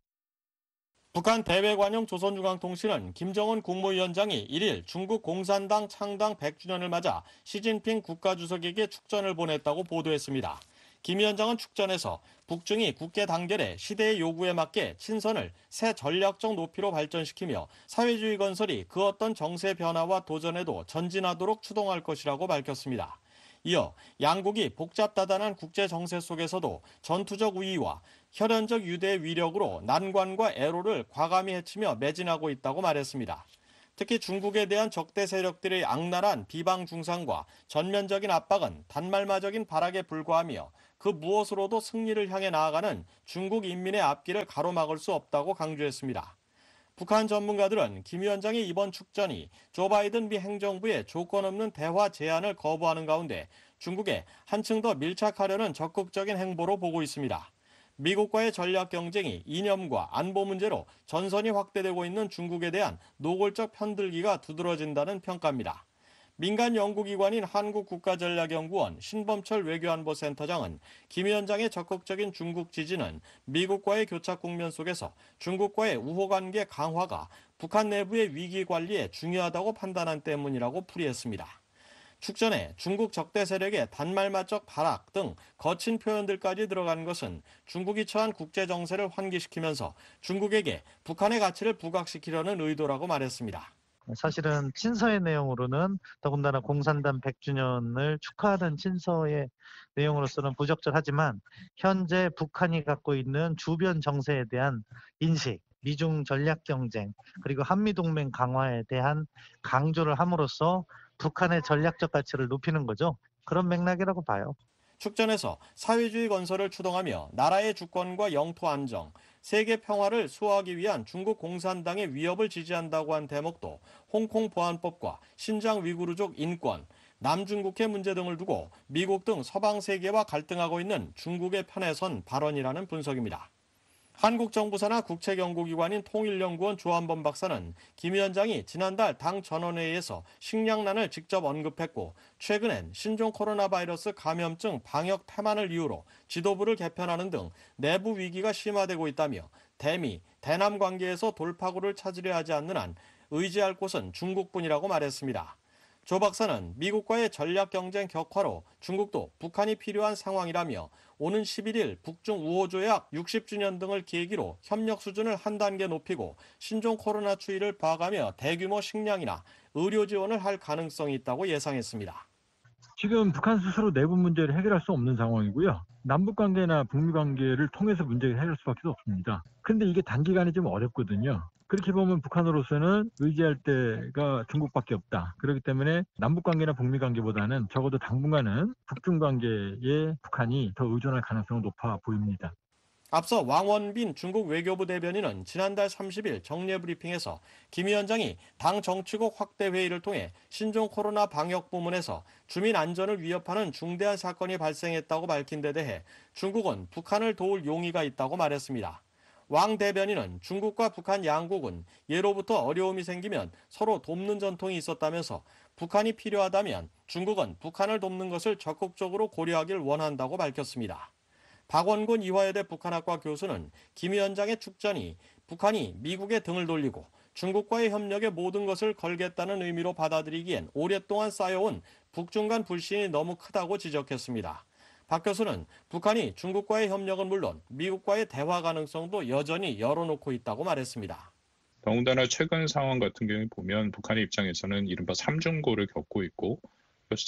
북한 대외관용 조선중앙통신은 김정은 국무위원장이 일일 중국 공산당 창당 백 주년을 맞아 시진핑 국가주석에게 축전을 보냈다고 보도했습니다. 김 위원장은 축전에서 북중이 국계 단결해 시대의 요구에 맞게 친선을 새 전략적 높이로 발전시키며 사회주의 건설이 그 어떤 정세 변화와 도전에도 전진하도록 추동할 것이라고 밝혔습니다. 이어 양국이 복잡다단한 국제 정세 속에서도 전투적 우위와 혈연적 유대의 위력으로 난관과 애로를 과감히 헤치며 매진하고 있다고 말했습니다. 특히 중국에 대한 적대 세력들의 악랄한 비방 중상과 전면적인 압박은 단말마적인 발악에 불과하며 그 무엇으로도 승리를 향해 나아가는 중국 인민의 앞길을 가로막을 수 없다고 강조했습니다. 북한 전문가들은 김 위원장의 이번 축전이 조 바이든 미 행정부의 조건 없는 대화 제안을 거부하는 가운데 중국에 한층 더 밀착하려는 적극적인 행보로 보고 있습니다. 미국과의 전략 경쟁이 이념과 안보 문제로 전선이 확대되고 있는 중국에 대한 노골적 편들기가 두드러진다는 평가입니다. 민간 연구기관인 한국국가전략연구원 신범철 외교안보센터장은 김 위원장의 적극적인 중국 지지는 미국과의 교착 국면 속에서 중국과의 우호관계 강화가 북한 내부의 위기 관리에 중요하다고 판단한 때문이라고 풀이했습니다. 축전에 중국 적대 세력의 단말마적 발악 등 거친 표현들까지 들어간 것은 중국이 처한 국제 정세를 환기시키면서 중국에게 북한의 가치를 부각시키려는 의도라고 말했습니다. 사실은 친서의 내용으로는 더군다나 공산당 백 주년을 축하하는 친서의 내용으로서는 부적절하지만 현재 북한이 갖고 있는 주변 정세에 대한 인식, 미중 전략 경쟁, 그리고 한미동맹 강화에 대한 강조를 함으로써 북한의 전략적 가치를 높이는 거죠. 그런 맥락이라고 봐요. 축전에서 사회주의 건설을 추동하며 나라의 주권과 영토 안정, 세계 평화를 수호하기 위한 중국 공산당의 위협을 지지한다고 한 대목도 홍콩 보안법과 신장 위구르족 인권, 남중국해 문제 등을 두고 미국 등 서방 세계와 갈등하고 있는 중국의 편에 선 발언이라는 분석입니다. 한국 정부 산하 국책연구기관인 통일연구원 조한범 박사는 김 위원장이 지난달 당 전원회의에서 식량난을 직접 언급했고 최근엔 신종 코로나 바이러스 감염증 방역 태만을 이유로 지도부를 개편하는 등 내부 위기가 심화되고 있다며 대미, 대남 관계에서 돌파구를 찾으려 하지 않는 한 의지할 곳은 중국뿐이라고 말했습니다. 조 박사는 미국과의 전략 경쟁 격화로 중국도 북한이 필요한 상황이라며 오는 십일 일 북중 우호조약 육십 주년 등을 계기로 협력 수준을 한 단계 높이고 신종 코로나 추이를 봐가며 대규모 식량이나 의료 지원을 할 가능성이 있다고 예상했습니다. 지금 북한 스스로 내부 문제를 해결할 수 없는 상황이고요. 남북 관계나 북미 관계를 통해서 문제를 해결할 수밖에 없습니다. 그런데 이게 단기간에 좀 어렵거든요. 그렇게 보면 북한으로서는 의지할 때가 중국밖에 없다. 그렇기 때문에 남북 관계나 북미 관계보다는 적어도 당분간은 북중 관계에 북한이 더 의존할 가능성이 높아 보입니다. 앞서 왕원빈 중국 외교부 대변인은 지난달 삼십 일 정례 브리핑에서 김 위원장이 당 정치국 확대 회의를 통해 신종 코로나 방역 부문에서 주민 안전을 위협하는 중대한 사건이 발생했다고 밝힌 데 대해 중국은 북한을 도울 용의가 있다고 말했습니다. 왕 대변인은 중국과 북한 양국은 예로부터 어려움이 생기면 서로 돕는 전통이 있었다면서 북한이 필요하다면 중국은 북한을 돕는 것을 적극적으로 고려하길 원한다고 밝혔습니다. 박원곤 이화여대 북한학과 교수는 김 위원장의 축전이 북한이 미국에 등을 돌리고 중국과의 협력에 모든 것을 걸겠다는 의미로 받아들이기엔 오랫동안 쌓여온 북중 간 불신이 너무 크다고 지적했습니다. 박 교수는 북한이 중국과의 협력은 물론 미국과의 대화 가능성도 여전히 열어놓고 있다고 말했습니다. 더군다나 최근 상황 같은 경우에 보면 북한의 입장에서는 이른바 삼중고를 겪고 있고 그래서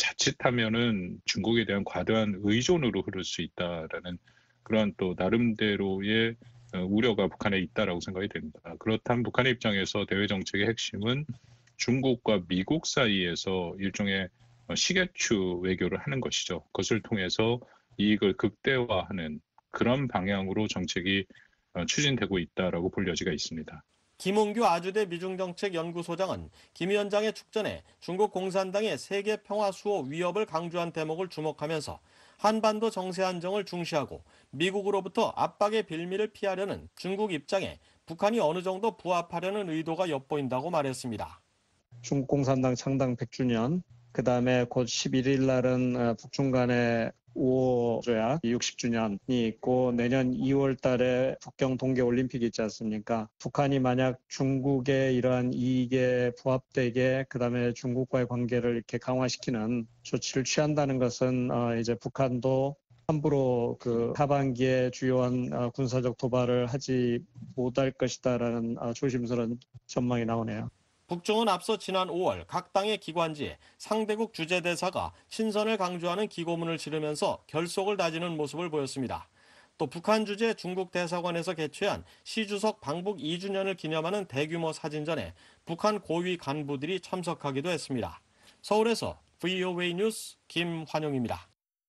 자칫하면은 중국에 대한 과도한 의존으로 흐를 수 있다라는 그런 또 나름대로의 우려가 북한에 있다라고 생각이 됩니다. 그렇다면 북한의 입장에서 대외 정책의 핵심은 중국과 미국 사이에서 일종의 시계추 외교를 하는 것이죠. 그것을 통해서 이익을 극대화하는 그런 방향으로 정책이 추진되고 있다라고 볼 여지가 있습니다. 김웅규 아주대 미중정책연구소장은 김 위원장의 축전에 중국 공산당의 세계 평화 수호 위협을 강조한 대목을 주목하면서 한반도 정세 안정을 중시하고 미국으로부터 압박의 빌미를 피하려는 중국 입장에 북한이 어느 정도 부합하려는 의도가 엿보인다고 말했습니다. 중국 공산당 창당 백 주년, 그다음에 곧 십일 일 날은 북중 간의 우호 조약 육십 주년이 있고 내년 이월 달에 북경 동계올림픽이 있지 않습니까? 북한이 만약 중국의 이러한 이익에 부합되게 그다음에 중국과의 관계를 이렇게 강화시키는 조치를 취한다는 것은 어 이제 북한도 함부로 그 하반기에 주요한 군사적 도발을 하지 못할 것이다라는 조심스러운 전망이 나오네요. 북중은 앞서 지난 오월 각 당의 기관지에 상대국 주재대사가 신선을 강조하는 기고문을 지르면서 결속을 다지는 모습을 보였습니다. 또 북한 주재 중국 대사관에서 개최한 시 주석 방북 이 주년을 기념하는 대규모 사진전에 북한 고위 간부들이 참석하기도 했습니다. 서울에서 브이오에이 뉴스 김환용입니다.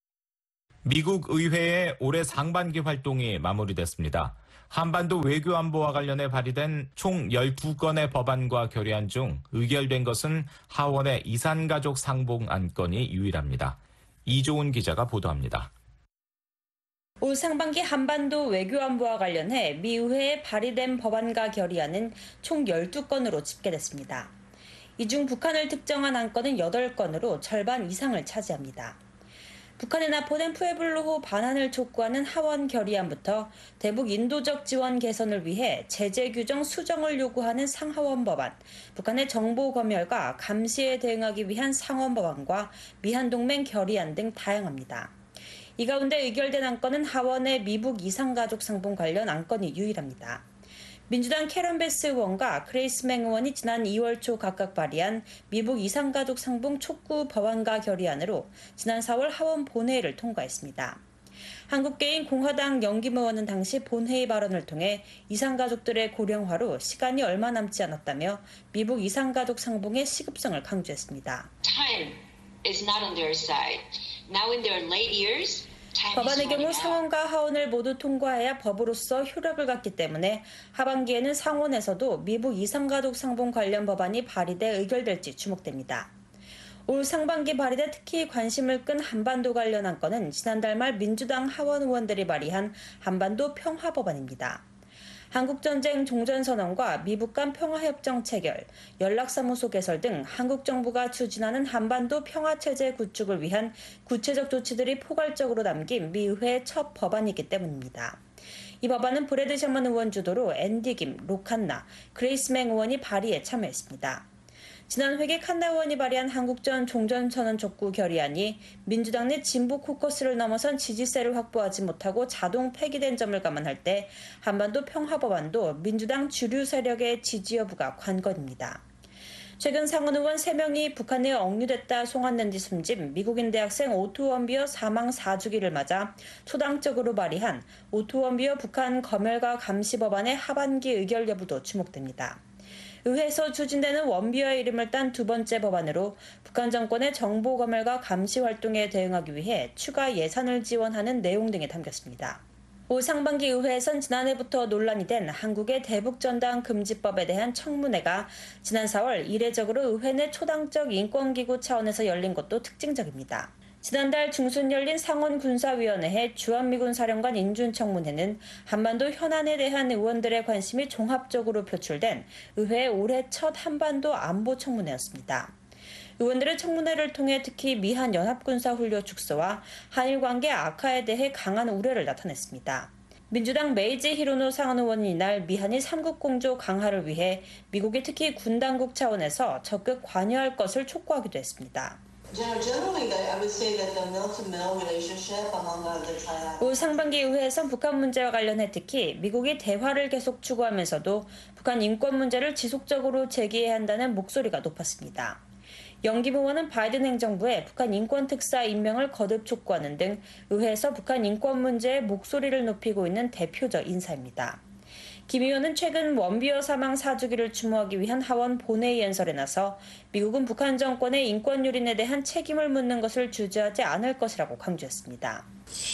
미국 의회의 올해 상반기 활동이 마무리됐습니다. 한반도 외교 안보와 관련해 발의된 총 열두 건의 법안과 결의안 중 의결된 것은 하원의 이산가족 상봉 안건이 유일합니다. 이조은 기자가 보도합니다. 올 상반기 한반도 외교 안보와 관련해 미 의회에 발의된 법안과 결의안은 총 열두 건으로 집계됐습니다. 이 중 북한을 특정한 안건은 여덟 건으로 절반 이상을 차지합니다. 북한에 납포된 푸에블로호 반환을 촉구하는 하원 결의안부터 대북 인도적 지원 개선을 위해 제재 규정 수정을 요구하는 상하원 법안, 북한의 정보 검열과 감시에 대응하기 위한 상원 법안과 미한동맹 결의안 등 다양합니다. 이 가운데 의결된 안건은 하원의 미북 이산가족 상봉 관련 안건이 유일합니다. 민주당 캐런 베스 의원과 크레이스 맹 의원이 지난 이월 초 각각 발의한 미북 이산가족 상봉 촉구 법안과 결의안으로 지난 사월 하원 본회의를 통과했습니다. 한국계인 공화당 영김 의원은 당시 본회의 발언을 통해 이산가족들의 고령화로 시간이 얼마 남지 않았다며 미북 이산가족 상봉의 시급성을 강조했습니다. Time is not on their side. Now in their late years, 법안의 경우 상원과 하원을 모두 통과해야 법으로서 효력을 갖기 때문에 하반기에는 상원에서도 미북 이산가족 상봉 관련 법안이 발의돼 의결될지 주목됩니다. 올 상반기 발의돼 특히 관심을 끈 한반도 관련 안건은 지난달 말 민주당 하원 의원들이 발의한 한반도 평화 법안입니다. 한국전쟁 종전선언과 미북 간 평화협정 체결, 연락사무소 개설 등 한국 정부가 추진하는 한반도 평화체제 구축을 위한 구체적 조치들이 포괄적으로 담긴 미 의회의 첫 법안이기 때문입니다. 이 법안은 브래드 셔먼 의원 주도로 앤디 김, 로 칸나, 그레이스 맹 의원이 발의에 참여했습니다. 지난 회기 칸나 의원이 발의한 한국전 종전선언 촉구 결의안이 민주당 내 진보 코커스를 넘어선 지지세를 확보하지 못하고 자동 폐기된 점을 감안할 때 한반도 평화법안도 민주당 주류 세력의 지지 여부가 관건입니다. 최근 상원 의원 세 명이 북한에 억류됐다 송환된 뒤 숨진 미국인 대학생 오토 원비어 사망 사 주기를 맞아 초당적으로 발의한 오토 원비어 북한 검열과 감시 법안의 하반기 의결 여부도 주목됩니다. 의회에서 추진되는 원비어의 이름을 딴 두 번째 법안으로 북한 정권의 정보 검열과 감시 활동에 대응하기 위해 추가 예산을 지원하는 내용 등이 담겼습니다. 올 상반기 의회에선 지난해부터 논란이 된 한국의 대북전당 금지법에 대한 청문회가 지난 사월 이례적으로 의회 내 초당적 인권기구 차원에서 열린 것도 특징적입니다. 지난달 중순 열린 상원군사위원회의 주한미군 사령관 인준청문회는 한반도 현안에 대한 의원들의 관심이 종합적으로 표출된 의회의 올해 첫 한반도 안보청문회였습니다. 의원들의 청문회를 통해 특히 미한 연합군사훈련 축소와 한일 관계 악화에 대해 강한 우려를 나타냈습니다. 민주당 메이지 히로노 상원 의원은 이날 미한일 삼국 공조 강화를 위해 미국이 특히 군 당국 차원에서 적극 관여할 것을 촉구하기도 했습니다. 올 상반기 의회에선 북한 문제와 관련해 특히 미국이 대화를 계속 추구하면서도 북한 인권 문제를 지속적으로 제기해야 한다는 목소리가 높았습니다. 영김 의원은 바이든 행정부에 북한 인권 특사 임명을 거듭 촉구하는 등 의회에서 북한 인권 문제에 목소리를 높이고 있는 대표적 인사입니다. 김 의원은 최근 원비어 사망 사주기를 추모하기 위한 하원 본회의 연설에 나서 미국은 북한 정권의 인권 유린에 대한 책임을 묻는 것을 주저하지 않을 것이라고 강조했습니다.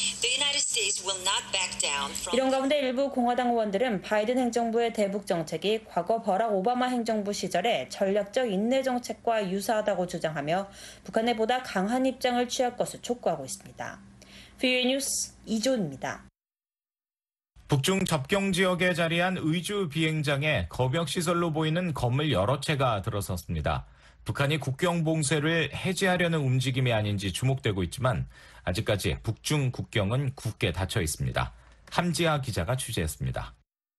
이런 가운데 일부 공화당 의원들은 바이든 행정부의 대북 정책이 과거 버락 오바마 행정부 시절의 전략적 인내 정책과 유사하다고 주장하며 북한에 보다 강한 입장을 취할 것을 촉구하고 있습니다. 브이오에이 뉴스 이조은입니다. 북중 접경 지역에 자리한 의주 비행장에 검역시설로 보이는 건물 여러 채가 들어섰습니다. 북한이 국경 봉쇄를 해제하려는 움직임이 아닌지 주목되고 있지만 아직까지 북중 국경은 굳게 닫혀 있습니다. 함지아 기자가 취재했습니다.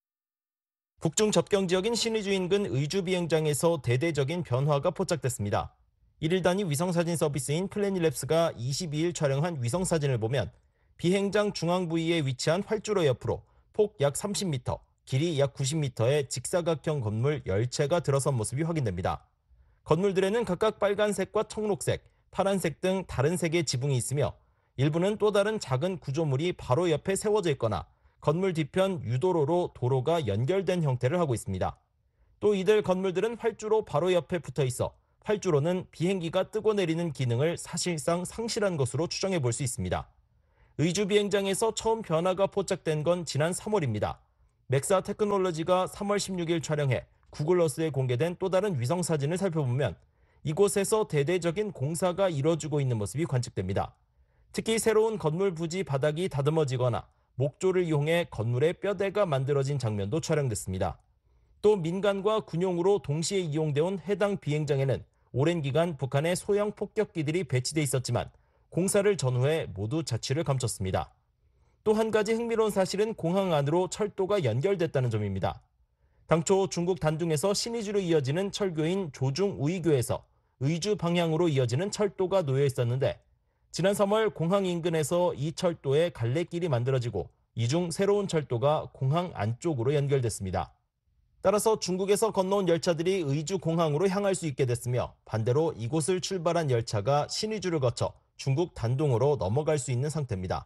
북중 접경 지역인 신의주 인근 의주 비행장에서 대대적인 변화가 포착됐습니다. 일 일 단위 위성사진 서비스인 플래닛랩스가 이십이 일 촬영한 위성사진을 보면 비행장 중앙 부위에 위치한 활주로 옆으로 폭 약 삼십 미터, 길이 약 구십 미터의 직사각형 건물 열 채가 들어선 모습이 확인됩니다. 건물들에는 각각 빨간색과 청록색, 파란색 등 다른 색의 지붕이 있으며 일부는 또 다른 작은 구조물이 바로 옆에 세워져 있거나 건물 뒤편 유도로로 도로가 연결된 형태를 하고 있습니다. 또 이들 건물들은 활주로 바로 옆에 붙어 있어 활주로는 비행기가 뜨고 내리는 기능을 사실상 상실한 것으로 추정해 볼 수 있습니다. 의주 비행장에서 처음 변화가 포착된 건 지난 삼월입니다. 맥사 테크놀로지가 삼월 십육 일 촬영해 구글어스에 공개된 또 다른 위성사진을 살펴보면 이곳에서 대대적인 공사가 이뤄지고 있는 모습이 관측됩니다. 특히 새로운 건물 부지 바닥이 다듬어지거나 목조를 이용해 건물의 뼈대가 만들어진 장면도 촬영됐습니다. 또 민간과 군용으로 동시에 이용되어 온 해당 비행장에는 오랜 기간 북한의 소형 폭격기들이 배치돼 있었지만 공사를 전후해 모두 자취를 감췄습니다. 또 한 가지 흥미로운 사실은 공항 안으로 철도가 연결됐다는 점입니다. 당초 중국 단둥에서 신의주로 이어지는 철교인 조중우이교에서 의주 방향으로 이어지는 철도가 놓여 있었는데 지난 삼월 공항 인근에서 이 철도에 갈래길이 만들어지고 이 중 새로운 철도가 공항 안쪽으로 연결됐습니다. 따라서 중국에서 건너온 열차들이 의주 공항으로 향할 수 있게 됐으며 반대로 이곳을 출발한 열차가 신의주를 거쳐 중국 단둥으로 넘어갈 수 있는 상태입니다.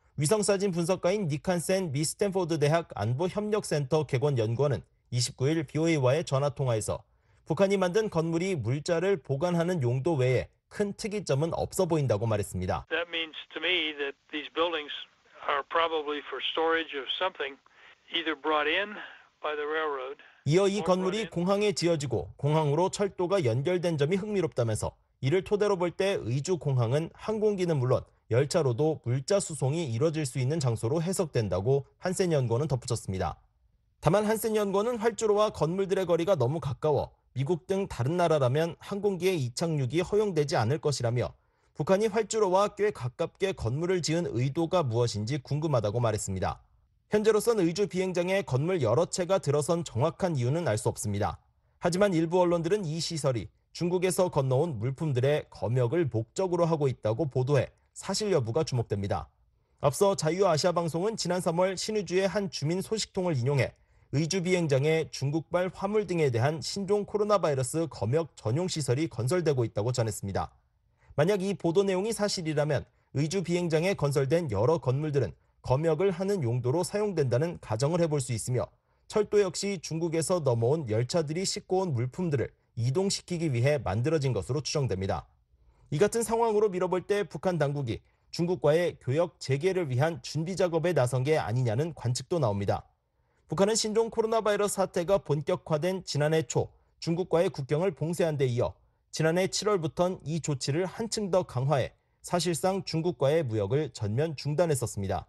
위성사진 분석가인 니칸센 미 스탠포드 대학 안보협력센터 객원 연구원은 이십구 일 브이오에이와의 전화통화에서 북한이 만든 건물이 물자를 보관하는 용도 외에 큰 특이점은 없어 보인다고 말했습니다. That means to me that these buildings are probably for storage of something either brought in by the railroad. 이어 이 건물이 공항에 지어지고 공항으로 철도가 연결된 점이 흥미롭다면서 이를 토대로 볼 때 의주 공항은 항공기는 물론 열차로도 물자 수송이 이뤄질 수 있는 장소로 해석된다고 한센 연구원은 덧붙였습니다. 다만 한센 연구원은 활주로와 건물들의 거리가 너무 가까워 미국 등 다른 나라라면 항공기의 이착륙이 허용되지 않을 것이라며 북한이 활주로와 꽤 가깝게 건물을 지은 의도가 무엇인지 궁금하다고 말했습니다. 현재로선 의주 비행장에 건물 여러 채가 들어선 정확한 이유는 알 수 없습니다. 하지만 일부 언론들은 이 시설이 중국에서 건너온 물품들의 검역을 목적으로 하고 있다고 보도해 사실 여부가 주목됩니다. 앞서 자유아시아방송은 지난 삼월 신의주의 한 주민 소식통을 인용해 의주 비행장에 중국발 화물 등에 대한 신종 코로나 바이러스 검역 전용 시설이 건설되고 있다고 전했습니다. 만약 이 보도 내용이 사실이라면 의주 비행장에 건설된 여러 건물들은 검역을 하는 용도로 사용된다는 가정을 해볼 수 있으며 철도 역시 중국에서 넘어온 열차들이 싣고 온 물품들을 이동시키기 위해 만들어진 것으로 추정됩니다. 이 같은 상황으로 밀어볼 때 북한 당국이 중국과의 교역 재개를 위한 준비 작업에 나선 게 아니냐는 관측도 나옵니다. 북한은 신종 코로나 바이러스 사태가 본격화된 지난해 초 중국과의 국경을 봉쇄한 데 이어 지난해 칠월부터는 이 조치를 한층 더 강화해 사실상 중국과의 무역을 전면 중단했었습니다.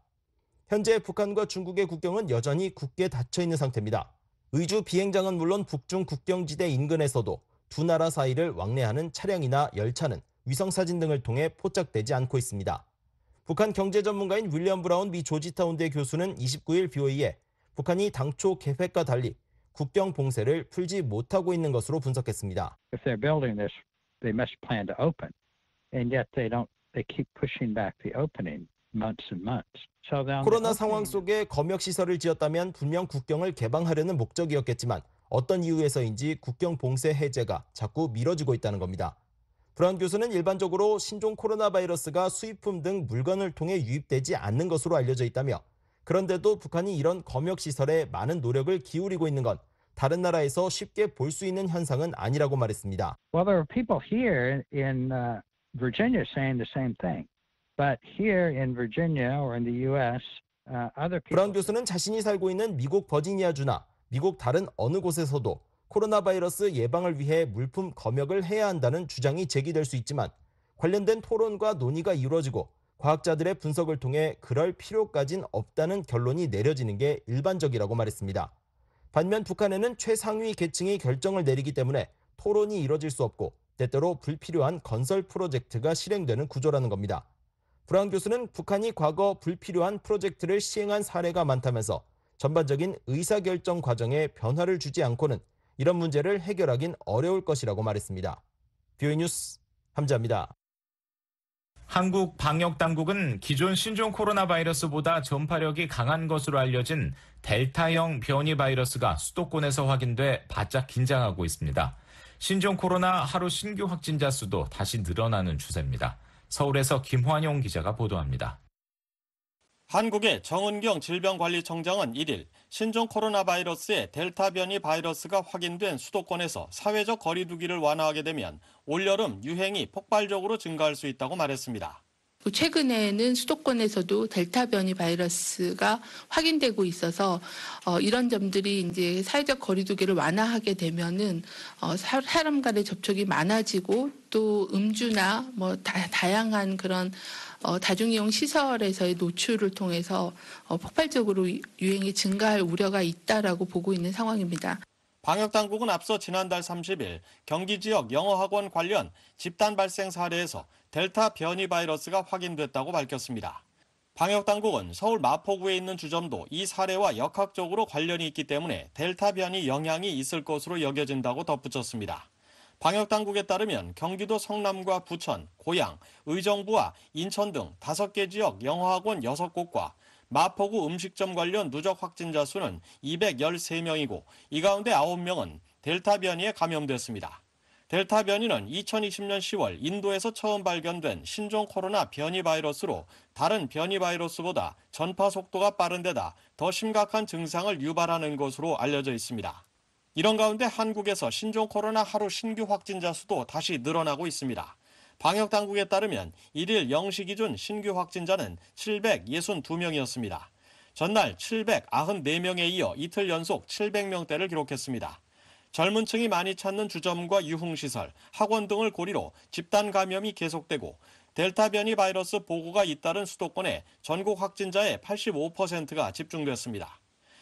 현재 북한과 중국의 국경은 여전히 굳게 닫혀 있는 상태입니다. 의주 비행장은 물론 북중 국경지대 인근에서도 두 나라 사이를 왕래하는 차량이나 열차는 위성사진 등을 통해 포착되지 않고 있습니다. 북한 경제 전문가인 윌리엄 브라운 미 조지타운대 교수는 이십구 일 브이오에이에 북한이 당초 계획과 달리 국경 봉쇄를 풀지 못하고 있는 것으로 분석했습니다. If they're building this, they must plan to open, and yet they don't. They keep pushing back the opening months and months. So then 코로나 상황 속에 검역시설을 지었다면 분명 국경을 개방하려는 목적이었겠지만 어떤 이유에서인지 국경 봉쇄 해제가 자꾸 미뤄지고 있다는 겁니다. 브라운 교수는 일반적으로 신종 코로나 바이러스가 수입품 등 물건을 통해 유입되지 않는 것으로 알려져 있다며 그런데도 북한이 이런 검역시설에 많은 노력을 기울이고 있는 건 다른 나라에서 쉽게 볼 수 있는 현상은 아니라고 말했습니다. Well, there are people here in uh, Virginia saying the same thing. But here in Virginia or in the U S, uh, other people... 브라운 교수는 자신이 살고 있는 미국 버지니아주나 미국 다른 어느 곳에서도 코로나 바이러스 예방을 위해 물품 검역을 해야 한다는 주장이 제기될 수 있지만 관련된 토론과 논의가 이루어지고 과학자들의 분석을 통해 그럴 필요까진 없다는 결론이 내려지는 게 일반적이라고 말했습니다. 반면 북한에는 최상위 계층이 결정을 내리기 때문에 토론이 이뤄질 수 없고 때때로 불필요한 건설 프로젝트가 실행되는 구조라는 겁니다. 브라운 교수는 북한이 과거 불필요한 프로젝트를 시행한 사례가 많다면서 전반적인 의사결정 과정에 변화를 주지 않고는 이런 문제를 해결하긴 어려울 것이라고 말했습니다. 비오이 뉴스 함자입니다. 한국 방역당국은 기존 신종 코로나 바이러스보다 전파력이 강한 것으로 알려진 델타형 변이 바이러스가 수도권에서 확인돼 바짝 긴장하고 있습니다. 신종 코로나 하루 신규 확진자 수도 다시 늘어나는 추세입니다. 서울에서 김환용 기자가 보도합니다. 한국의 정은경 질병관리청장은 일 일 신종 코로나 바이러스의 델타 변이 바이러스가 확인된 수도권에서 사회적 거리 두기를 완화하게 되면 올여름 유행이 폭발적으로 증가할 수 있다고 말했습니다. 최근에는 수도권에서도 델타 변이 바이러스가 확인되고 있어서 어, 이런 점들이 이제 사회적 거리두기를 완화하게 되면은 어, 사람 간의 접촉이 많아지고 또 음주나 뭐 다, 다양한 그런 어, 다중이용 시설에서의 노출을 통해서 어, 폭발적으로 유행이 증가할 우려가 있다라고 보고 있는 상황입니다. 방역당국은 앞서 지난달 삼십 일 경기 지역 영어학원 관련 집단 발생 사례에서 델타 변이 바이러스가 확인됐다고 밝혔습니다. 방역당국은 서울 마포구에 있는 주점도 이 사례와 역학적으로 관련이 있기 때문에 델타 변이 영향이 있을 것으로 여겨진다고 덧붙였습니다. 방역당국에 따르면 경기도 성남과 부천, 고양, 의정부와 인천 등 다섯 개 지역 영어학원 여섯 곳과 마포구 음식점 관련 누적 확진자 수는 이백십삼 명이고 이 가운데 아홉 명은 델타 변이에 감염됐습니다. 델타 변이는 이천이십 년 시월 인도에서 처음 발견된 신종 코로나 변이 바이러스로 다른 변이 바이러스보다 전파 속도가 빠른 데다 더 심각한 증상을 유발하는 것으로 알려져 있습니다. 이런 가운데 한국에서 신종 코로나 하루 신규 확진자 수도 다시 늘어나고 있습니다. 방역당국에 따르면 일 일 영 시 기준 신규 확진자는 칠백육십이 명이었습니다. 전날 칠백구십사 명에 이어 이틀 연속 칠백 명대를 기록했습니다. 젊은 층이 많이 찾는 주점과 유흥시설, 학원 등을 고리로 집단 감염이 계속되고 델타 변이 바이러스 보고가 잇따른 수도권에 전국 확진자의 팔십오 퍼센트가 집중됐습니다.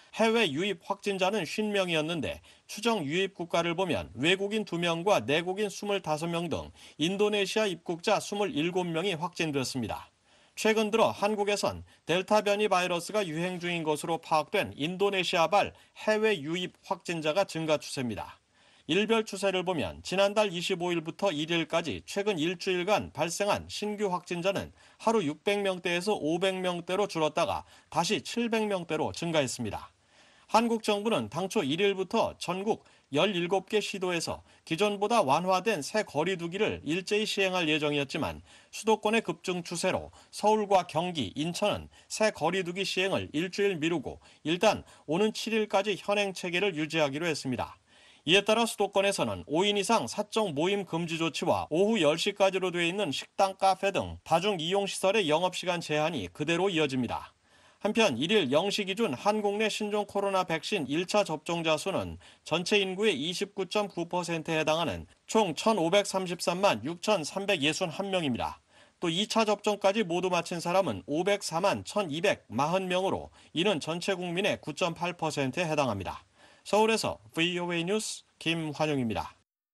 해외 유입 확진자는 오십 명이었는데 추정 유입 국가를 보면 외국인 두 명과 내국인 이십오 명 등 인도네시아 입국자 이십칠 명이 확진됐습니다. 최근 들어 한국에선 델타 변이 바이러스가 유행 중인 것으로 파악된 인도네시아발 해외 유입 확진자가 증가 추세입니다. 일별 추세를 보면 지난달 이십오 일부터 일 일까지 최근 일주일간 발생한 신규 확진자는 하루 육백 명대에서 오백 명대로 줄었다가 다시 칠백 명대로 증가했습니다. 한국 정부는 당초 일 일부터 전국 열일곱 개 시도에서 기존보다 완화된 새 거리 두기를 일제히 시행할 예정이었지만 수도권의 급증 추세로 서울과 경기, 인천은 새 거리 두기 시행을 일주일 미루고 일단 오는 칠 일까지 현행 체계를 유지하기로 했습니다. 이에 따라 수도권에서는 오 인 이상 사적 모임 금지 조치와 오후 열 시까지로 되어 있는 식당, 카페 등 다중이용시설의 영업시간 제한이 그대로 이어집니다. 한편 일 일 영 시 기준 한국 내 신종 코로나 백신 일 차 접종자 수는 전체 인구의 이십구 점 구 퍼센트에 해당하는 총 천오백삼십삼만 육천삼백육십일 명입니다. 또 이 차 접종까지 모두 마친 사람은 오백사만 천이백사십 명으로 이는 전체 국민의 구 점 팔 퍼센트에 해당합니다. 서울에서 브이오에이 뉴스 김환용입니다.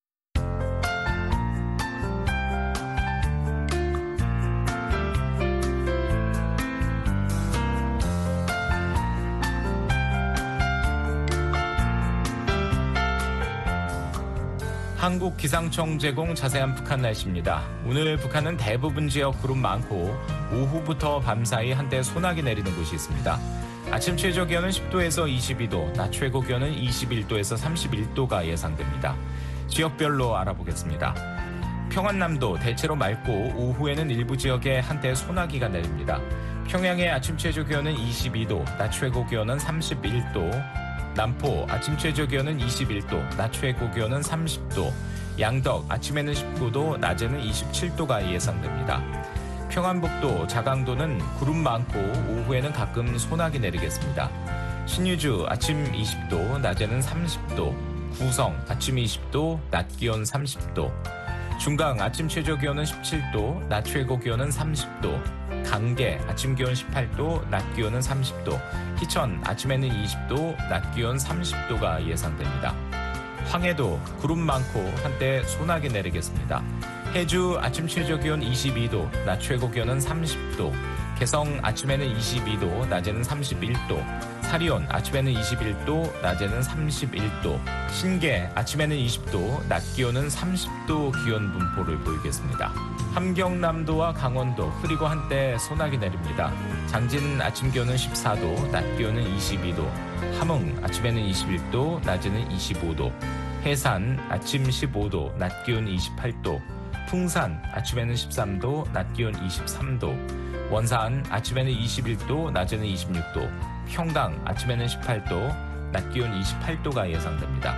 한국기상청 제공 자세한 북한 날씨입니다. 오늘 북한은 대부분 지역 구름 많고 오후부터 밤사이 한때 소나기 내리는 곳이 있습니다. 아침 최저 기온은 십 도에서 이십이 도, 낮 최고 기온은 이십일 도에서 삼십일 도가 예상됩니다. 지역별로 알아보겠습니다. 평안남도 대체로 맑고 오후에는 일부 지역에 한때 소나기가 내립니다. 평양의 아침 최저 기온은 이십이 도, 낮 최고 기온은 삼십일 도, 남포 아침 최저 기온은 이십일 도, 낮 최고 기온은 삼십 도, 양덕 아침에는 십구 도, 낮에는 이십칠 도가 예상됩니다. 평안북도, 자강도는 구름 많고 오후에는 가끔 소나기 내리겠습니다. 신유주 아침 이십 도, 낮에는 삼십 도, 구성 아침 이십 도, 낮 기온 삼십 도, 중강 아침 최저 기온은 십칠 도, 낮 최고 기온은 삼십 도, 강계 아침 기온 십팔 도, 낮 기온은 삼십 도, 희천 아침에는 이십 도, 낮 기온 삼십 도가 예상됩니다. 황해도 구름 많고 한때 소나기 내리겠습니다. 해주 아침 최저 기온 이십이 도, 낮 최고 기온은 삼십 도, 개성 아침에는 이십이 도, 낮에는 삼십일 도, 사리온 아침에는 이십일 도, 낮에는 삼십일 도, 신계 아침에는 이십 도, 낮 기온은 삼십 도 기온 분포를 보이겠습니다. 함경남도와 강원도 흐리고 한때 소나기 내립니다. 장진 아침 기온은 십사 도, 낮 기온은 이십이 도, 함흥 아침에는 이십일 도, 낮에는 이십오 도, 해산 아침 십오 도, 낮 기온 이십팔 도, 풍산 아침에는 십삼 도, 낮 기온 이십삼 도, 원산 아침에는 이십일 도, 낮에는 이십육 도, 평강 아침에는 십팔 도, 낮 기온 이십팔 도가 예상됩니다.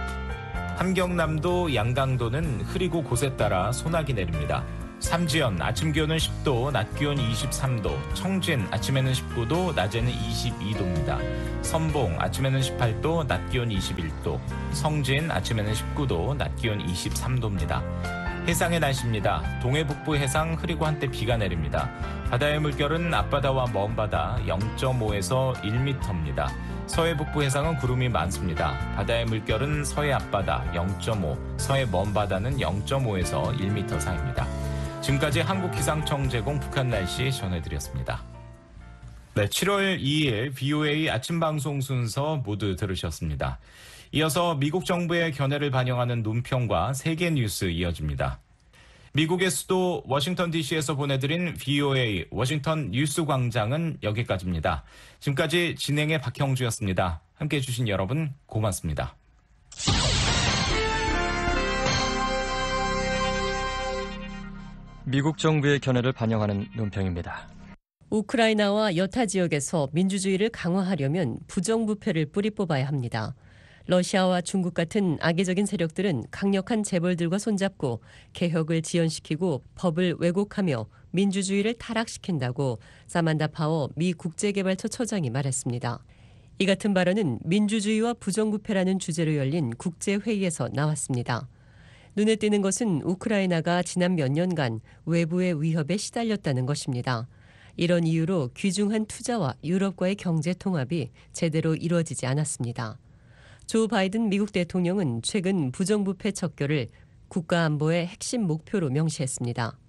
함경남도, 양강도는 흐리고 곳에 따라 소나기 내립니다. 삼지연 아침 기온은 십 도, 낮 기온 이십삼 도, 청진 아침에는 십구 도, 낮에는 이십이 도입니다. 선봉 아침에는 십팔 도, 낮 기온 이십일 도, 성진 아침에는 십구 도, 낮 기온 이십삼 도입니다. 해상의 날씨입니다. 동해 북부 해상 흐리고 한때 비가 내립니다. 바다의 물결은 앞바다와 먼바다 영 점 오에서 일 미터입니다. 서해 북부 해상은 구름이 많습니다. 바다의 물결은 서해 앞바다 영 점 오, 서해 먼바다는 영 점 오에서 일 미터 사이입니다. 지금까지 한국기상청 제공 북한 날씨 전해드렸습니다. 네, 칠월 이일 브이오에이 아침 방송 순서 모두 들으셨습니다. 이어서 미국 정부의 견해를 반영하는 논평과 세계 뉴스 이어집니다. 미국의 수도 워싱턴 디씨에서 보내드린 브이오에이 워싱턴 뉴스 광장은 여기까지입니다. 지금까지 진행의 박형주였습니다. 함께해 주신 여러분 고맙습니다. 미국 정부의 견해를 반영하는 논평입니다. 우크라이나와 여타 지역에서 민주주의를 강화하려면 부정부패를 뿌리 뽑아야 합니다. 러시아와 중국 같은 악의적인 세력들은 강력한 재벌들과 손잡고 개혁을 지연시키고 법을 왜곡하며 민주주의를 타락시킨다고 사만다 파워 미 국제개발처 처장이 말했습니다. 이 같은 발언은 민주주의와 부정부패라는 주제로 열린 국제회의에서 나왔습니다. 눈에 띄는 것은 우크라이나가 지난 몇 년간 외부의 위협에 시달렸다는 것입니다. 이런 이유로 귀중한 투자와 유럽과의 경제 통합이 제대로 이루어지지 않았습니다. 조 바이든 미국 대통령은 최근 부정부패 척결을 국가안보의 핵심 목표로 명시했습니다.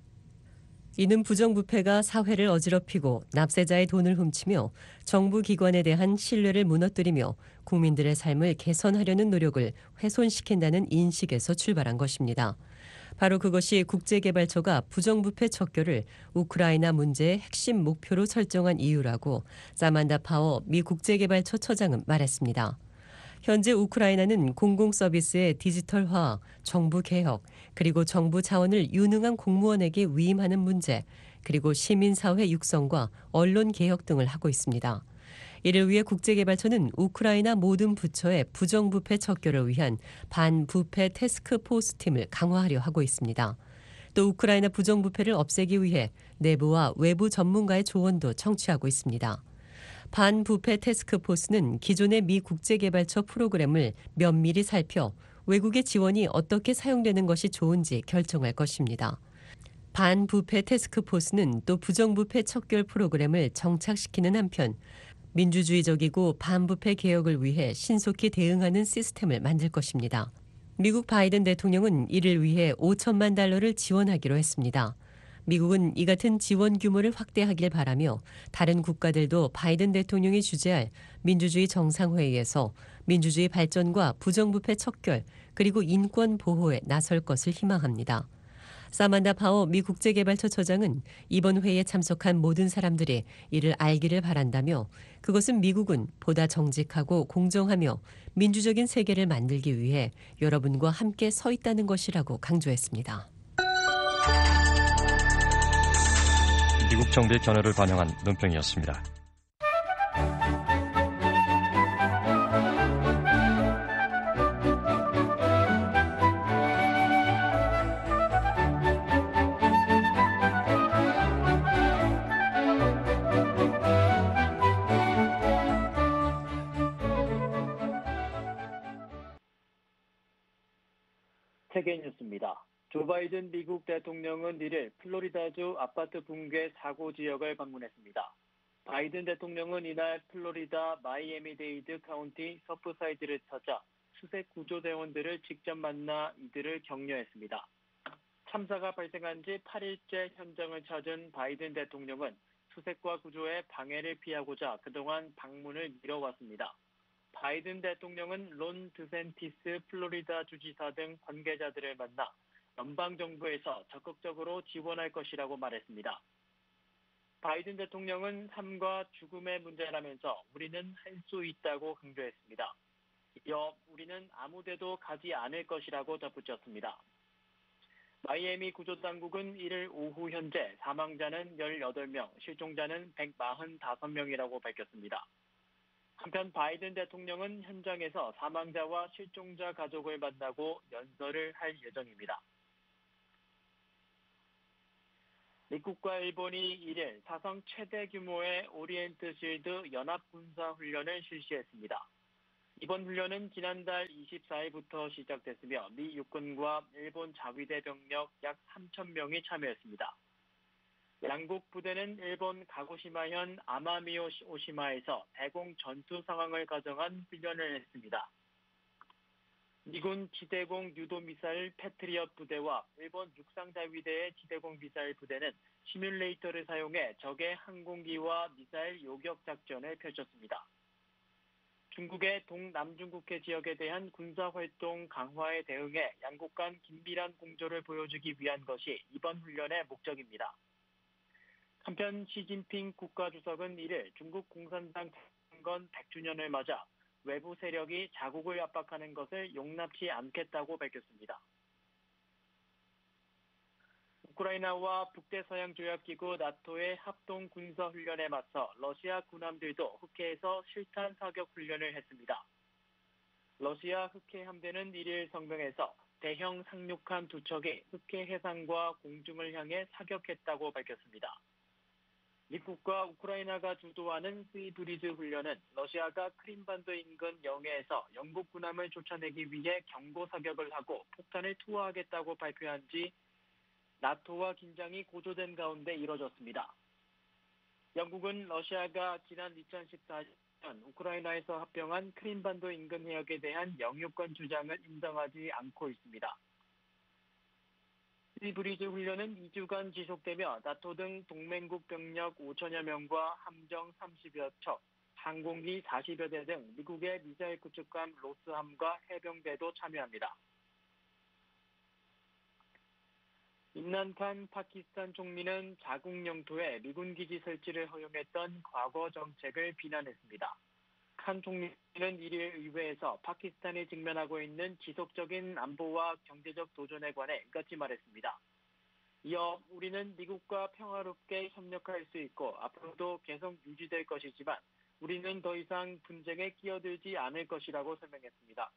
이는 부정부패가 사회를 어지럽히고 납세자의 돈을 훔치며 정부 기관에 대한 신뢰를 무너뜨리며 국민들의 삶을 개선하려는 노력을 훼손시킨다는 인식에서 출발한 것입니다. 바로 그것이 국제개발처가 부정부패 척결을 우크라이나 문제의 핵심 목표로 설정한 이유라고 사만다 파워 미 국제개발처 처장은 말했습니다. 현재 우크라이나는 공공서비스의 디지털화, 정부 개혁, 그리고 정부 자원을 유능한 공무원에게 위임하는 문제, 그리고 시민사회 육성과 언론 개혁 등을 하고 있습니다. 이를 위해 국제개발처는 우크라이나 모든 부처의 부정부패 척결을 위한 반부패 태스크포스 팀을 강화하려 하고 있습니다. 또 우크라이나 부정부패를 없애기 위해 내부와 외부 전문가의 조언도 청취하고 있습니다. 반부패 태스크포스는 기존의 미 국제개발처 프로그램을 면밀히 살펴 외국의 지원이 어떻게 사용되는 것이 좋은지 결정할 것입니다. 반부패 태스크포스는 또 부정부패 척결 프로그램을 정착시키는 한편 민주주의적이고 반부패 개혁을 위해 신속히 대응하는 시스템을 만들 것입니다. 미국 바이든 대통령은 이를 위해 오천만 달러를 지원하기로 했습니다. 미국은 이 같은 지원 규모를 확대하길 바라며 다른 국가들도 바이든 대통령이 주재할 민주주의 정상회의에서 민주주의 발전과 부정부패 척결 그리고 인권 보호에 나설 것을 희망합니다. 사만다 파워 미 국제개발처 처장은 이번 회의에 참석한 모든 사람들이 이를 알기를 바란다며 그것은 미국은 보다 정직하고 공정하며 민주적인 세계를 만들기 위해 여러분과 함께 서 있다는 것이라고 강조했습니다. 미국 정부의 견해를 반영한 논평이었습니다. 세계 뉴스입니다. 조 바이든 미국 대통령은 일일 플로리다주 아파트 붕괴 사고 지역을 방문했습니다. 바이든 대통령은 이날 플로리다 마이애미데이드 카운티 서프사이드를 찾아 수색 구조대원들을 직접 만나 이들을 격려했습니다. 참사가 발생한 지 팔 일째 현장을 찾은 바이든 대통령은 수색과 구조에 방해를 피하고자 그동안 방문을 미뤄왔습니다. 바이든 대통령은 론 드샌티스 플로리다 주지사 등 관계자들을 만나 연방정부에서 적극적으로 지원할 것이라고 말했습니다. 바이든 대통령은 삶과 죽음의 문제라면서 우리는 할 수 있다고 강조했습니다. 이어 우리는 아무데도 가지 않을 것이라고 덧붙였습니다. 마이애미 구조당국은 일일 오후 현재 사망자는 열여덟 명, 실종자는 백사십오 명이라고 밝혔습니다. 한편 바이든 대통령은 현장에서 사망자와 실종자 가족을 만나고 연설을 할 예정입니다. 미국과 일본이 일일 사상 최대 규모의 오리엔트 실드 연합군사훈련을 실시했습니다. 이번 훈련은 지난달 이십사일부터 시작됐으며 미 육군과 일본 자위대 병력 약 삼천 명이 참여했습니다. 양국 부대는 일본 가고시마현 아마미오시마에서 대공 전투 상황을 가정한 훈련을 했습니다. 미군 지대공 유도미사일 패트리엇 부대와 일본 육상자위대의 지대공 미사일 부대는 시뮬레이터를 사용해 적의 항공기와 미사일 요격 작전을 펼쳤습니다. 중국의 동남중국해 지역에 대한 군사활동 강화에 대응해 양국 간 긴밀한 공조를 보여주기 위한 것이 이번 훈련의 목적입니다. 한편 시진핑 국가주석은 일일 중국 공산당 창건 백 주년을 맞아 외부 세력이 자국을 압박하는 것을 용납치 않겠다고 밝혔습니다. 우크라이나와 북대서양조약기구 나토의 합동 군사훈련에 맞서 러시아 군함들도 흑해에서 실탄 사격 훈련을 했습니다. 러시아 흑해 함대는 일일 성명에서 대형 상륙함 두 척이 흑해 해상과 공중을 향해 사격했다고 밝혔습니다. 미국과 우크라이나가 주도하는 스위브리즈 훈련은 러시아가 크림반도 인근 영해에서 영국 군함을 쫓아내기 위해 경고 사격을 하고 폭탄을 투하하겠다고 발표한 지 나토와 긴장이 고조된 가운데 이뤄졌습니다. 영국은 러시아가 지난 이천십사 년 우크라이나에서 합병한 크림반도 인근 해역에 대한 영유권 주장을 인정하지 않고 있습니다. 스위브리즈 훈련은 이 주간 지속되며 나토 등 동맹국 병력 오천여 명과 함정 삼십여 척, 항공기 사십여 대 등 미국의 미사일 구축함 로스함과 해병대도 참여합니다. 임란칸 파키스탄 총리는 자국 영토에 미군 기지 설치를 허용했던 과거 정책을 비난했습니다. 칸 총리는 일일 의회에서 파키스탄이 직면하고 있는 지속적인 안보와 경제적 도전에 관해 이같이 말했습니다. 이어 우리는 미국과 평화롭게 협력할 수 있고 앞으로도 계속 유지될 것이지만 우리는 더 이상 분쟁에 끼어들지 않을 것이라고 설명했습니다.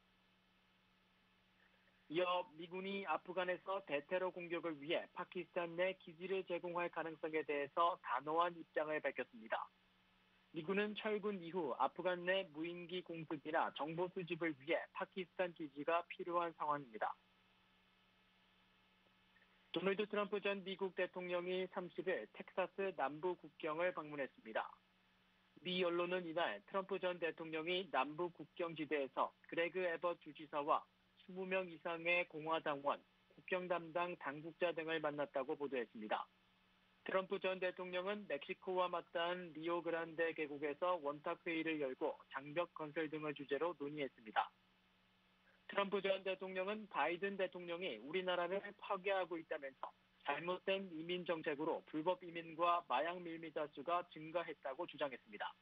이어 미군이 아프간에서 대테러 공격을 위해 파키스탄 내 기지를 제공할 가능성에 대해서 단호한 입장을 밝혔습니다. 미군은 철군 이후 아프간 내 무인기 공습이나 정보 수집을 위해 파키스탄 기지가 필요한 상황입니다. 도널드 트럼프 전 미국 대통령이 삼십일 텍사스 남부 국경을 방문했습니다. 미 언론은 이날 트럼프 전 대통령이 남부 국경지대에서 그레그 에벗 주지사와 이십 명 이상의 공화당원, 국경 담당 당국자 등을 만났다고 보도했습니다. 트럼프 전 대통령은 멕시코와 맞닿은 리오그란데 계곡에서 원탁회의를 열고 장벽 건설 등을 주제로 논의했습니다. 트럼프 전 대통령은 바이든 대통령이 우리나라를 파괴하고 있다면서 잘못된 이민 정책으로 불법 이민과 마약 밀미자 수가 증가했다고 주장했습니다.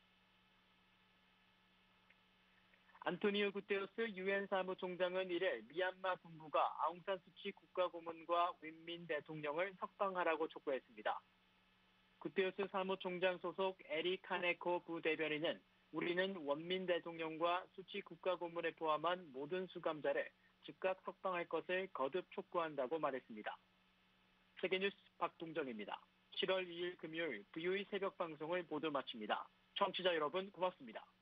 안토니오 구테레스 유엔 사무총장은 이를 미얀마 군부가 아웅산 수치 국가고문과 윈민 대통령을 석방하라고 촉구했습니다. 구테우스 사무총장 소속 에리 카네코 부대변인은 우리는 원민 대통령과 수치 국가고문에 포함한 모든 수감자를 즉각 석방할 것을 거듭 촉구한다고 말했습니다. 세계뉴스 박동정입니다. 칠월 이일 금요일 브이오이 새벽 방송을 모두 마칩니다. 청취자 여러분 고맙습니다.